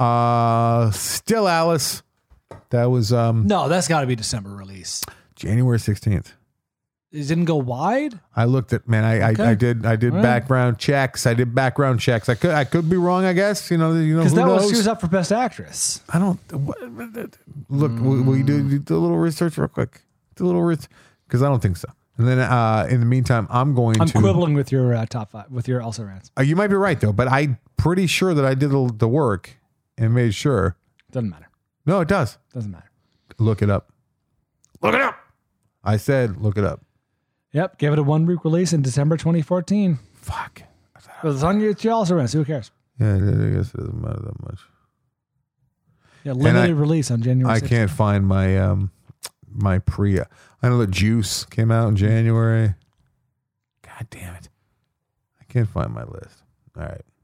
Still Alice. That was No, that's got to be December release. January 16th. It didn't go wide. I looked at I did background checks. I could be wrong. I guess you know because she was up for Best Actress. I don't look. Will you do a little research real quick? Do a little research because I don't think so. And then in the meantime, I'm quibbling with your top five with your also rants. You might be right though, but I'm pretty sure that I did the work and made sure. Doesn't matter. No, it does. Doesn't matter. Look it up. Look it up. I said look it up. Yep, gave it a 1 week release in December 2014. Fuck. But it's on your also rents. Who cares? Yeah, I guess it doesn't matter that much. Yeah, limited release on January 16th. I can't find my my Priya. I know that Juice came out in January. God damn it. I can't find my list. All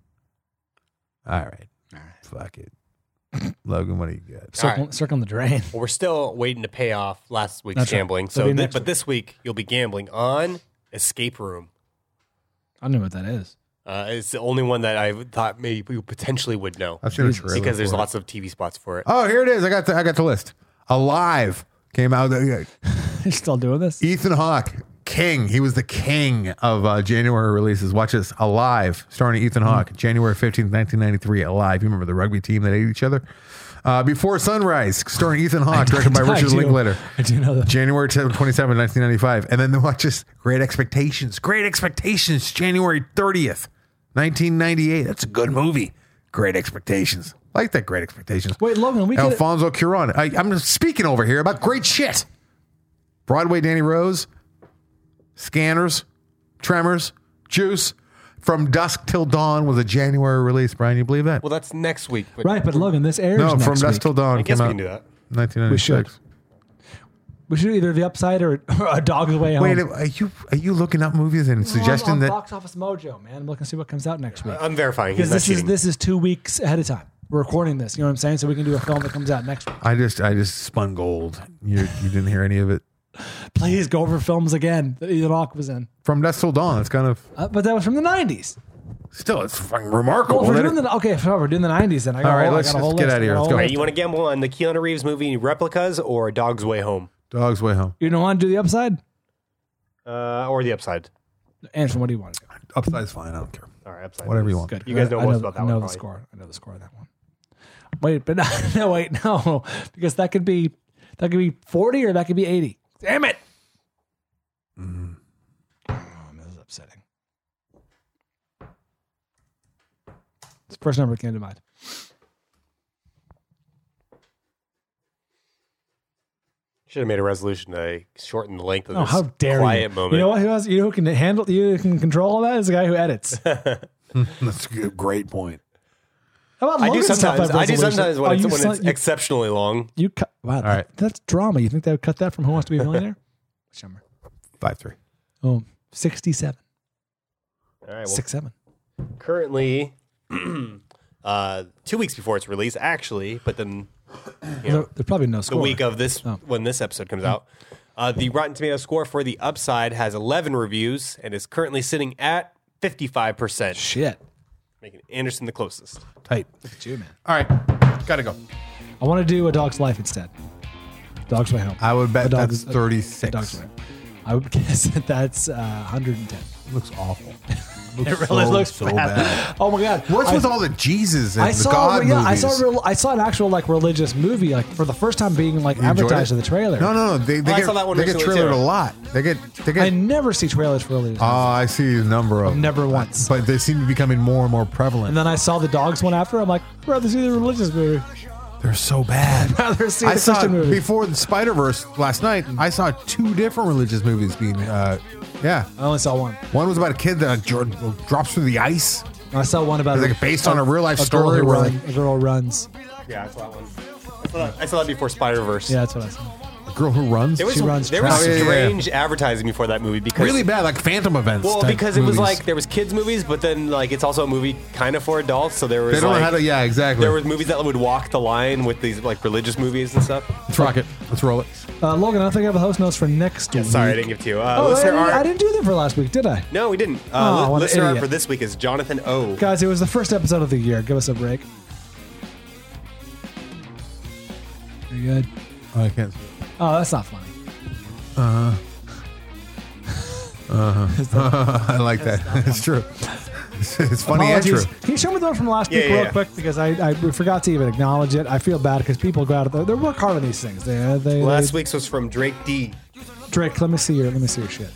right. Fuck it. Logan, what do you got? Circling the drain. Well, we're still waiting to pay off last week's gambling. Right. But this week you'll be gambling on Escape Room. I don't know what that is. It's the only one that I thought maybe you potentially would know. I've seen a trailer because there's lots of TV spots for it. Oh, here it is. I got the list. Alive came out. You're still doing this? Ethan Hawke, king. He was the king of January releases. Watch this. Alive, starring Ethan Hawke, January 15th, 1993. Alive. You remember the rugby team that ate each other? Before Sunrise, starring Ethan Hawke, directed by Richard Linklater. I do know that. January 27th, 1995. And then watch this. Great Expectations. January 30th, 1998. That's a good movie. Great Expectations. Like that Great Expectations. Wait, Logan, Alfonso Cuarón. I'm speaking over here about great shit. Broadway Danny Rose. Scanners. Tremors. Juice. From Dusk Till Dawn was a January release. Brian, you believe that? Well, that's next week. Right, but Logan, this airs next From week. Dusk Till Dawn I guess came we out can do that. 1996. We should do either The Upside or A Dog's Way Home. Wait, are you looking up movies and suggesting on that Box Office Mojo, man? I'm looking to see what comes out next week. I'm verifying. Because this is 2 weeks ahead of time. We're recording this. You know what I'm saying? So we can do a film that comes out next week. I just spun gold. You didn't hear any of it. Please go over films again that Ethan Hawke was in. From Dusk Till Dawn. It's kind of but that was from the 90s. still it's fucking remarkable. Well, if we're doing the 90s, then I got all right. let's Get out of here. Let's go. All right, you want to gamble on the Keanu Reeves movie Replicas or Dog's Way Home? Dog's Way Home. You don't want to do The Upside? Or The Upside. Anderson, what do you want to do? Upside's fine. I don't care. All right, Upside. Whatever you want. Good. You guys know most about that one. I know the probably. score. I know the score of that one. Wait, but no, because that could be 40 or that could be 80. Damn it! Oh, this is upsetting. It's the first number that came to mind. Should have made a resolution to shorten the length of this how dare quiet you. moment. You know what? Who can handle? You can control all that? Is the guy who edits. That's a great point. How about I do Logan's top sometimes. five I do resolution? sometimes when Oh, it's exceptionally long. You cut. Wow, right. that's drama. You think they would cut that from Who Wants to Be a Millionaire? Which number? 5-3. Oh, 67. All right. Well, 6-7. currently, 2 weeks before its release, actually, but then There's probably no the score. week of this Oh. when this episode comes out, the Rotten Tomatoes score for The Upside has 11 reviews and is currently sitting at 55%, Shit. making Anderson the closest. Tight. Look at you, man. All right. Gotta go. I want to do A Dog's Life instead. Dog's Way Home. I would bet A Dog's- that's 36. A Dog's Way. I would guess that's 110. looks awful. It really looks bad. Oh my god! What's with all the Jesus and the God movies? I saw an actual like religious movie like for the first time being like advertised in the trailer. No. They saw that one get recently, trailered too. a lot. They get. I never see trailers for religious. I see a number of them. Never once. But they seem to be becoming more and more prevalent. And then I saw the dogs one after. I'm like, I'd rather see the religious movie. They're so bad. I'd rather see I the saw Christian movie. before the Spider-Verse last night. I saw 2 different religious movies being. Yeah, I only saw one. one was about a kid that drops through the ice. I saw one about It's like based on a real life girl story. who Where a girl runs. Yeah, I saw that one. I saw that before Spider-Verse. Yeah, that's what I saw. a girl who runs. There was She runs there was track. Oh, yeah. strange advertising before that movie because really bad, like Phantom events. Well, type because it was movies. like there was kids movies, but then like it's also a movie kind of for adults. So there was they don't like, know how to. Yeah, exactly. there was movies that would walk the line with these like religious movies and stuff. Let's rock it. Let's roll it. Logan, I don't think I have the host notes for next week. Sorry, I didn't give it to you. Oh, Listener I art. didn't do that for last week, did I? No, we didn't. Oh, what an Listener art idiot. for this week is Jonathan O. Guys, it was the first episode of the year. Give us a break. Very good. Oh, I can't. Oh, that's not funny. I like that. It's true. It's funny and true. Apologies. Can you show me the one from last week Yeah, real yeah. quick? Because I forgot to even acknowledge it. I feel bad because people go out there. They work hard on these things. Last week's was from Drake D. Drake, let me see your shit.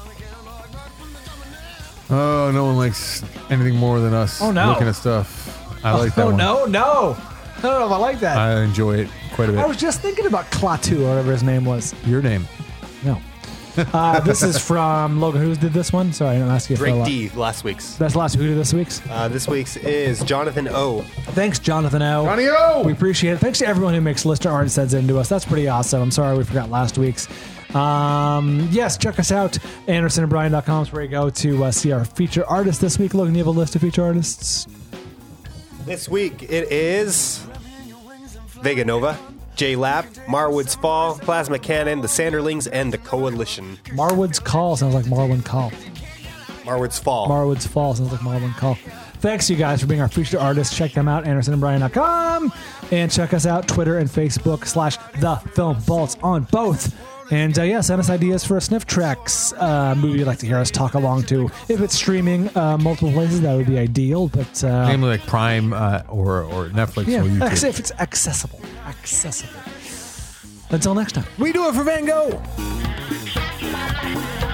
Oh, no one likes anything more than us Oh, no. looking at stuff. I like that Oh one. no. I don't know if I like that. I enjoy it quite a bit. I was just thinking about Klaatu or whatever his name was. Your name. No. This is from Logan. Who did this one? Sorry, I'm asking you for a Drake lot. D. Last week's. That's last week. Who did this week's? This week's is Jonathan O. Thanks, Jonathan O. Johnny O! We appreciate it. Thanks to everyone who makes listener art and sends it into us. That's pretty awesome. I'm sorry we forgot last week's. Yes, check us out. AndersonandBryan.com is where you go to see our feature artists this week. Logan, you have a list of feature artists? This week it is Vega Nova, J Lap, Marwood's Fall, Plasma Cannon, the Sanderlings, and the Coalition. Marwood's Call sounds like Marwin Call. Marwood's Fall. Marwood's Fall sounds like Marwin Call. Thanks, you guys, for being our featured artists. Check them out, AndersonandBryan.com. And check us out, Twitter and Facebook /TheFilmVaults on both. And yeah, send us ideas for a Sniff Tracks movie you'd like to hear us talk along to. If it's streaming multiple places, that would be ideal. But Namely like Prime or Netflix yeah, or YouTube. if it's accessible. Until next time. We do it for Van Gogh.